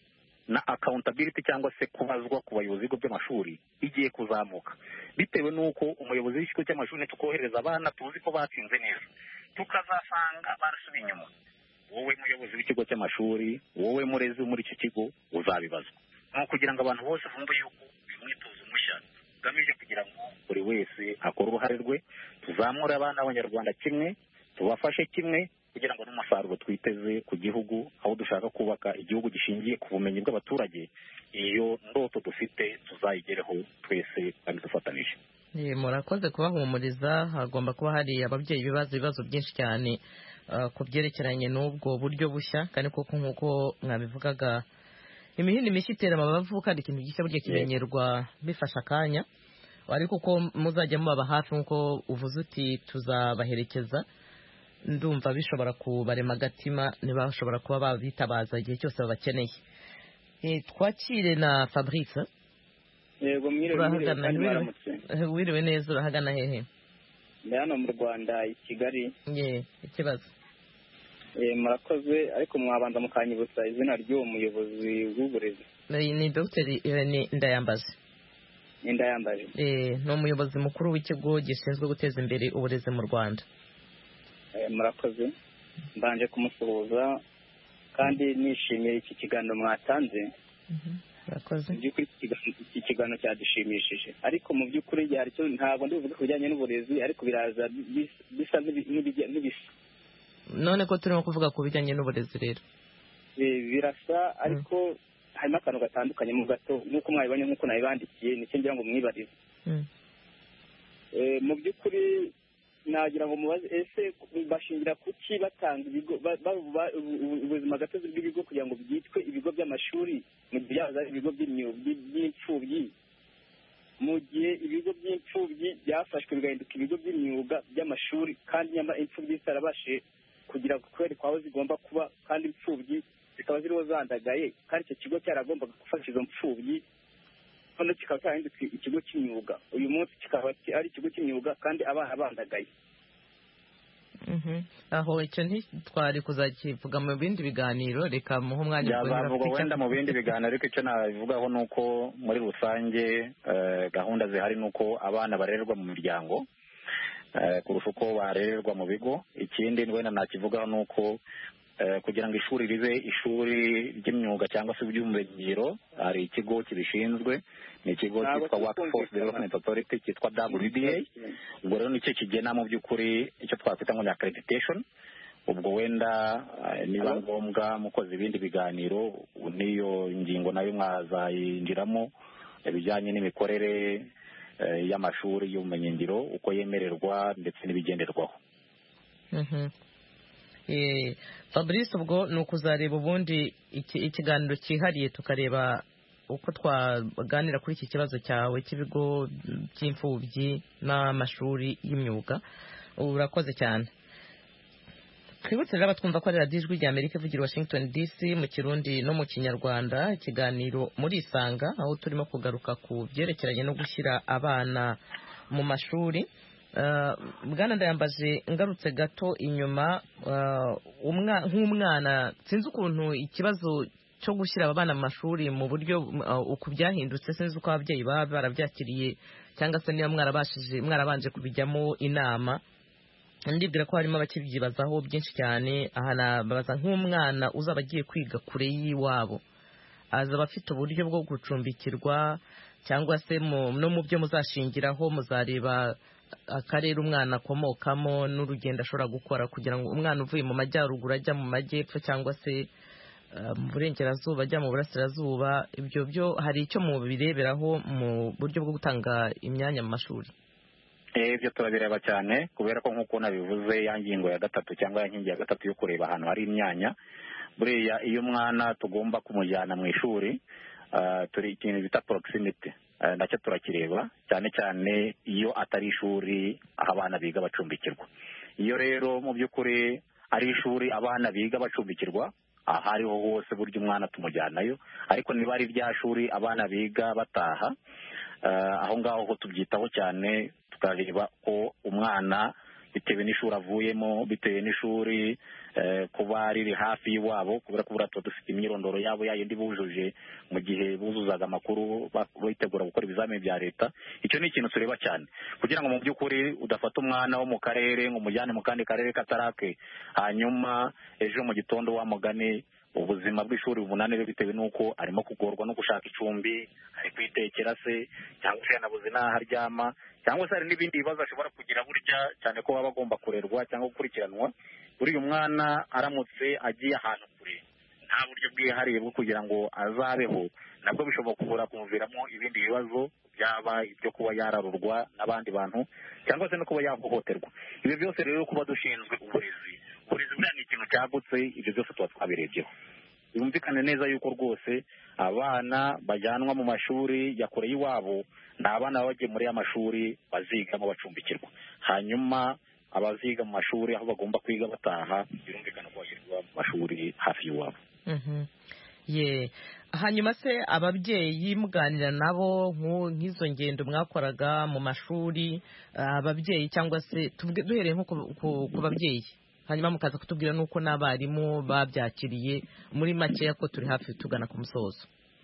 na accountability cyangwa se kubazwa ku bayobozi b'ibigo by'amashuri igiye kuzamuka, bitewe n'uko umuyobozi w'ikigo cy'amashuri tukohereza abana tuzi ko batsinze neza tukazasanga barasubiye inyuma. wowe muyobozi w'ikigo cy'amashuri, wowe murezi muri icyo kigo uzabibazwa. ni ukugira ngo abantu bose bumve yuko uyu mwitozo mushya ugamije kugira ngo buri wese akore uruhare rwe, tuzamure abana b'abanyarwanda kimwe, tubafashe kimwe kugira ngo n'umusaruro twiteze ku gihugu, aho dushaka kubaka igihugu gishingiye ku bumenyi bw'abaturage, iyo ndoto dufite tuzayigereho twese kandi dufatanije. murakoze kubahumuriza. hagomba kuba hari ababyeyi ibibazo byinshi cyane ku byerekeranye n'ubwo buryo bushya, kandi koko nk'uko mwabivugaga imihini mishya itera amabavu, kandi ikintu gishya burya kimenyerwa bifasha akanya, ariko uko muzajya mubaba hafi nk'uko uvuze uti tuzabaherekeza, ndumva bishobora kubarema agatima ntibashobora kuba babitabaza igihe cyose babakeneye. twakire na Fabrice. yego wiriwe neza, urahagana hehe? ndi hano mu Rwanda i Kigali. ikibazo? murakoze, ariko mwabanza mukanyibutsa izina ry'uwo muyobozi w'uburezi. ni Dr. Ndayambaje. Ndayambaje ni umuyobozi mukuru w'ikigo gishinzwe guteza imbere uburezi mu Rwanda. murakoze, mbanje kumusuhuza kandi nishimiye iki kiganiro mwatanze. murakoze. iki kiganiro cyadushimishije, ariko mu by'ukuri ntabwo ndi buvuge ku bijyanye n'uburezi, ariko biraza bisa n'ibisa. none ko turimo kuvuga ku bijyanye n'uburezi rero birasa, ariko harimo akantu gatandukanye mu gato, nk'uko mwabibonye, nk'uko nabibandikiye, nicyo ngira ngo mwibarize. mu by'ukuri nagira ngo mubaze, ese bashingira kuki batanga ibigo ubuzima gatozi bw'ibigo kugira ngo byitwe ibigo by'amashuri mu gihe byaza ari ibigo by'imfubyi, mu gihe ibigo by'imfubyi byafashwe bigahinduka ibigo by'imyuga by'amashuri, kandi nyamara imfubyi zitarabashije kugira kwerekwa aho zigomba kuba, kandi imfubyi zikaba ziriho zandagaye, kandi icyo kigo cyaragombaga gufasha izo mfubyi, none kikaba cyarahindutse ikigo cy'imyuga. uyu munsi kikaba ari ikigo cy'imyuga kandi abana bandagaye. aho icyo ntitwari kuzakivuga mu bindi biganiro, reka muhe umwanya byazavuga wenda mu bindi biganiro, ariko icyo nabivugaho ni uko muri rusange gahunda zihari ni uko abana barererwa mu miryango kurusha uko barererwa mu bigo. ikindi wenda nakivugaho ni uko kugira ngo ishuri ribe ishuri ry'imyuga cyangwa se iby'ubumenyingiro, hari ikigo kibishinzwe, ni ikigo cyitwa Workforce Development Authority, cyitwa WDA. ubwo rero nicyo kigena mu by'ukuri icyo twakwita ngo ni accreditation. ubwo wenda niba ngombwa mukoze ibindi biganiro n'iyo ngingo nayo mwazayinjiramo, ibijyanye n'imikorere y'amashuri y'ubumenyingiro, uko yemererwa ndetse n'ibigenderwaho. Fabrice, ubwo ni ukuzareba ubundi ikiganiro cyihariye, tukareba uko twaganira kuri iki kibazo cyawe cy'ibigo by'imfubyi n'amashuri y'imyuga. urakoze cyane. twibutse rero abatwumva ko ari radiyo ijwi rya Amerika ivugira Washington DC mu Kirundi no mu Kinyarwanda, ikiganiro muri Isanga, aho turimo kugaruka ku byerekeranye no gushyira abana mu mashuri. Bwana Ndayambaje, ngarutse gato inyuma, nk'umwana sinzi ukuntu ikibazo cyo gushyira aba bana mu mashuri mu buryo uko byahindutse, sinzi uko ababyeyi baba barabyakiriye cyangwa se niba mwarabanje kubijyamo inama. ndibwira ko harimo abakibyibazaho byinshi cyane. aha nabaza nk'umwana uzaba agiye kwiga kure y'iwabo, azaba afite uburyo bwo gucumbikirwa cyangwa se no mu byo muzashingiraho muzareba akarere umwana akomokamo n'urugendo ashobora gukora, kugira ngo umwana uvuye mu majyaruguru ajya mu majyepfo cyangwa se mu burengerazuba ajya mu burasirazuba, ibyo byo hari icyo mubireberaho mu buryo bwo gutanga imyanya mu mashuri? Ibyo turabireba cyane, kubera ko nk'uko nabivuze ya ngingo ya gatatu cyangwa ya nkingi ya gatatu yo kureba ahantu hari imyanya, buriya iyo umwana tugomba kumujyana mu ishuri turi ikintu bita proximity, nacyo turakireba cyane cyane iyo atari ishuri aho abana biga bacumbikirwa. Iyo rero mu by'ukuri ari ishuri abana biga bacumbikirwa, aho ariho hose burya umwana tumujyanayo, ariko niba ari rya shuri abana biga bataha, aho ngaho ho tubyitaho cyane, tukareba ko umwana bitewe n'ishuri avuyemo, bitewe n'ishuri kuba riri hafi y'iwabo, kubera ko buriya tuba dufite imyirondoro yabo yayindi bujuje mu gihe buzuzaga amakuru bitegura gukora ibizamini bya leta. Icyo ni ikintu tureba cyane, kugira ngo mu by'ukuri udafata umwana wo mu karere ngo umujyane mu kandi karere katarake, hanyuma ejo mu gitondo wamugane ubuzima bw'ishuri bumunanire bitewe n'uko arimo kugorwa no gushaka icumbi, ari kwitekera se, cyangwa se yanabuze n'aho aryama, cyangwa se hari n'ibindi bibazo ashobora kugira, burya cyane ko baba bagomba kurerwa cyangwa gukurikiranwa. Buriya umwana aramutse agiye ahantu kure nta buryo bwihariye bwo kugira ngo azabeho, nabwo bishobora kumuviramo ibindi bibazo, byaba ibyo kuba yararurwa n'abandi bantu cyangwa se no kuba yahohoterwa. Ibyo byose rero kuba dushinzwe uburezi buriya ni ikintu cyagutse, ibyo byose tuba twabirebyeho. Yumvikane neza yuko rwose abana bajyanwa mu mashuri ya kure y'iwabo ni abana baba bagiye muri ya mashuri bazigamo bacumbikirwa, hanyuma abaziga mu mashuri aho bagomba kwiga bataha birumvikana ko bashyirwa mu mashuri hafi y'iwabo. Hanyuma se ababyeyi muganira nabo nk'izo ngendo mwakoraga mu mashuri, ababyeyi cyangwa se duhereye nko ku babyeyi, hanyuma mukaza kutubwira n'uko n'abarimu babyakiriye, muri makeya ko turi hafi tugana ku musozo.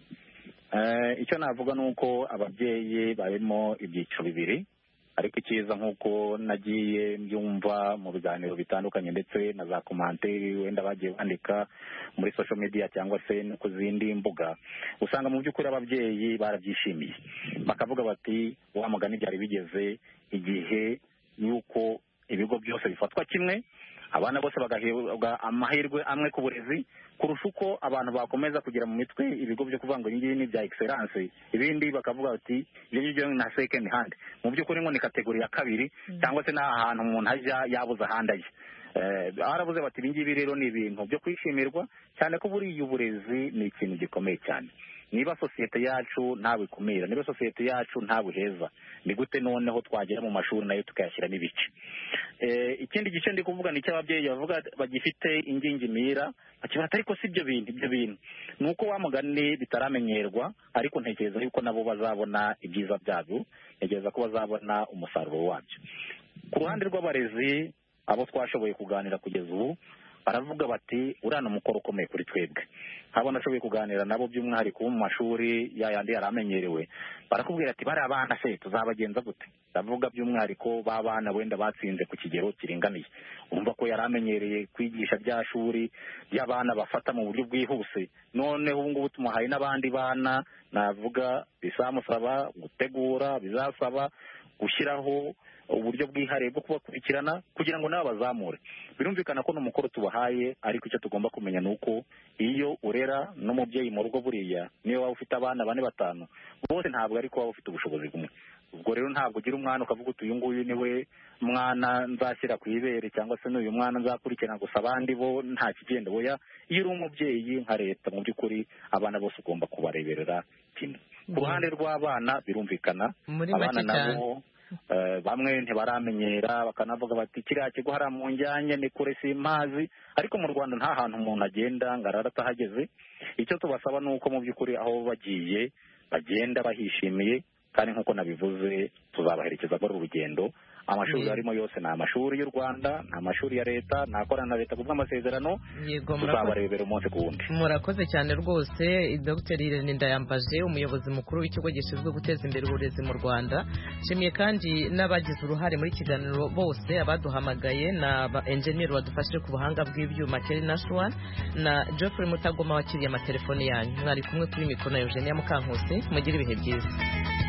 Icyo navuga ni uko ababyeyi barimo ibyiciro bibiri, ariko icyiza nk'uko nagiye mbyumva mu biganiro bitandukanye ndetse na za komanteri wenda bagiye bandika muri social media cyangwa se no ku zindi mbuga, usanga mu by'ukuri ababyeyi barabyishimiye, bakavuga bati wa mugani byari bigeze igihe y'uko ibigo byose bifatwa kimwe, abana bose bagahabwa amahirwe amwe ku burezi, kurusha uko abantu bakomeza kugira mu mitwe ibigo byo kuvuga ngo ibi ni bya excellence, ibindi bakavuga bati ibyo na second hand. Mu by'ukuri ngo ni kategori ya kabiri, cyangwa se n'ahantu umuntu ajya yabuze ahandi ajya. Baravuze bati ibi ngibi rero ni ibintu byo kwishimirwa cyane, ko buriya uburezi ni ikintu gikomeye cyane. Niba sosiyete yacu ntawe ikumira, niba sosiyete yacu ntawe heza, ni gute noneho twagera mu mashuri nayo tukayashyiramo ibice? Ikindi gice ndi kuvuga ni cy'ababyeyi bavuga bagifite ingingimira, bakibona ariko si ibyo bintu ni uko wa mugani bitaramenyerwa, ariko ntekereza yuko nabo bazabona ibyiza byabyo, ntekereza ko bazabona umusaruro wabyo. Ku ruhande rw'abarezi abo twashoboye kuganira kugeza ubu, baravuga bati uriya ni umukoro ukomeye kuri twebwe. Abo nashoboye kuganira nabo by'umwihariko mu mashuri yayandi yaramenyerewe, barakubwira ati bari abana se tuzabagenza gute? Ndavuga by'umwihariko b'abana wenda batsinze ku kigero kiringaniye, umva ko yaramenyereye kwigisha bya shuri by'abana bafata mu buryo bwihuse, noneho ubu ngubu tumuhaye n'abandi bana, navuga bizamusaba gutegura, bizasaba gushyiraho uburyo bwihariye bwo kubakurikirana kugira ngo nabo bazamure. Birumvikana ko n'umukoro tubahaye, ariko icyo tugomba kumenya ni uko iyo urera n'umubyeyi mu rugo, buriya niyo waba ufite abana 4 5 bose ntabwo ariko waba ufite ubushobozi bumwe. Ubwo rero ntabwo ugira umwana ukavuga uti uyu nguyu niwe mwana nzashyira ku ibere cyangwa se n'uyu mwana nzakurikirana gusa abandi bo nta kigenda. Oya, iyo uri umubyeyi nka leta mu by'ukuri abana bose ugomba kubareberera kimwe. Ku ruhande rw'abana birumvikana abana nabo bamwe ntibaramenyera, bakanavuga bati kiriya kigo hariya mu njyanye ni kure simpazi, ariko mu Rwanda nta hantu umuntu agenda ngo arara atahageze. Icyo tubasaba ni uko mu by'ukuri aho bagiye bagenda bahishimiye, kandi nk'uko nabivuze tuzabaherekeza muri urugendo, amashuri arimo yose ni amashuri y'u Rwanda, ni amashuri ya leta, ni akorana na leta ku bw'amasezerano, tuzabarebera umunsi ku wundi. Murakoze cyane rwose Dr. Irene Ndayambaje, umuyobozi mukuru w'ikigo gishinzwe guteza imbere uburezi mu Rwanda. Nshimiye kandi n'abagize uruhare muri kiganiro bose, abaduhamagaye na engineer badufashije ku buhanga bw'ibyuma Kelly Nashwan na Geoffrey Mutagoma wakiriye amatelefoni yanyu. Mwari kumwe kuri mikoro na Eugenia Mukankusi. Mugire ibihe byiza.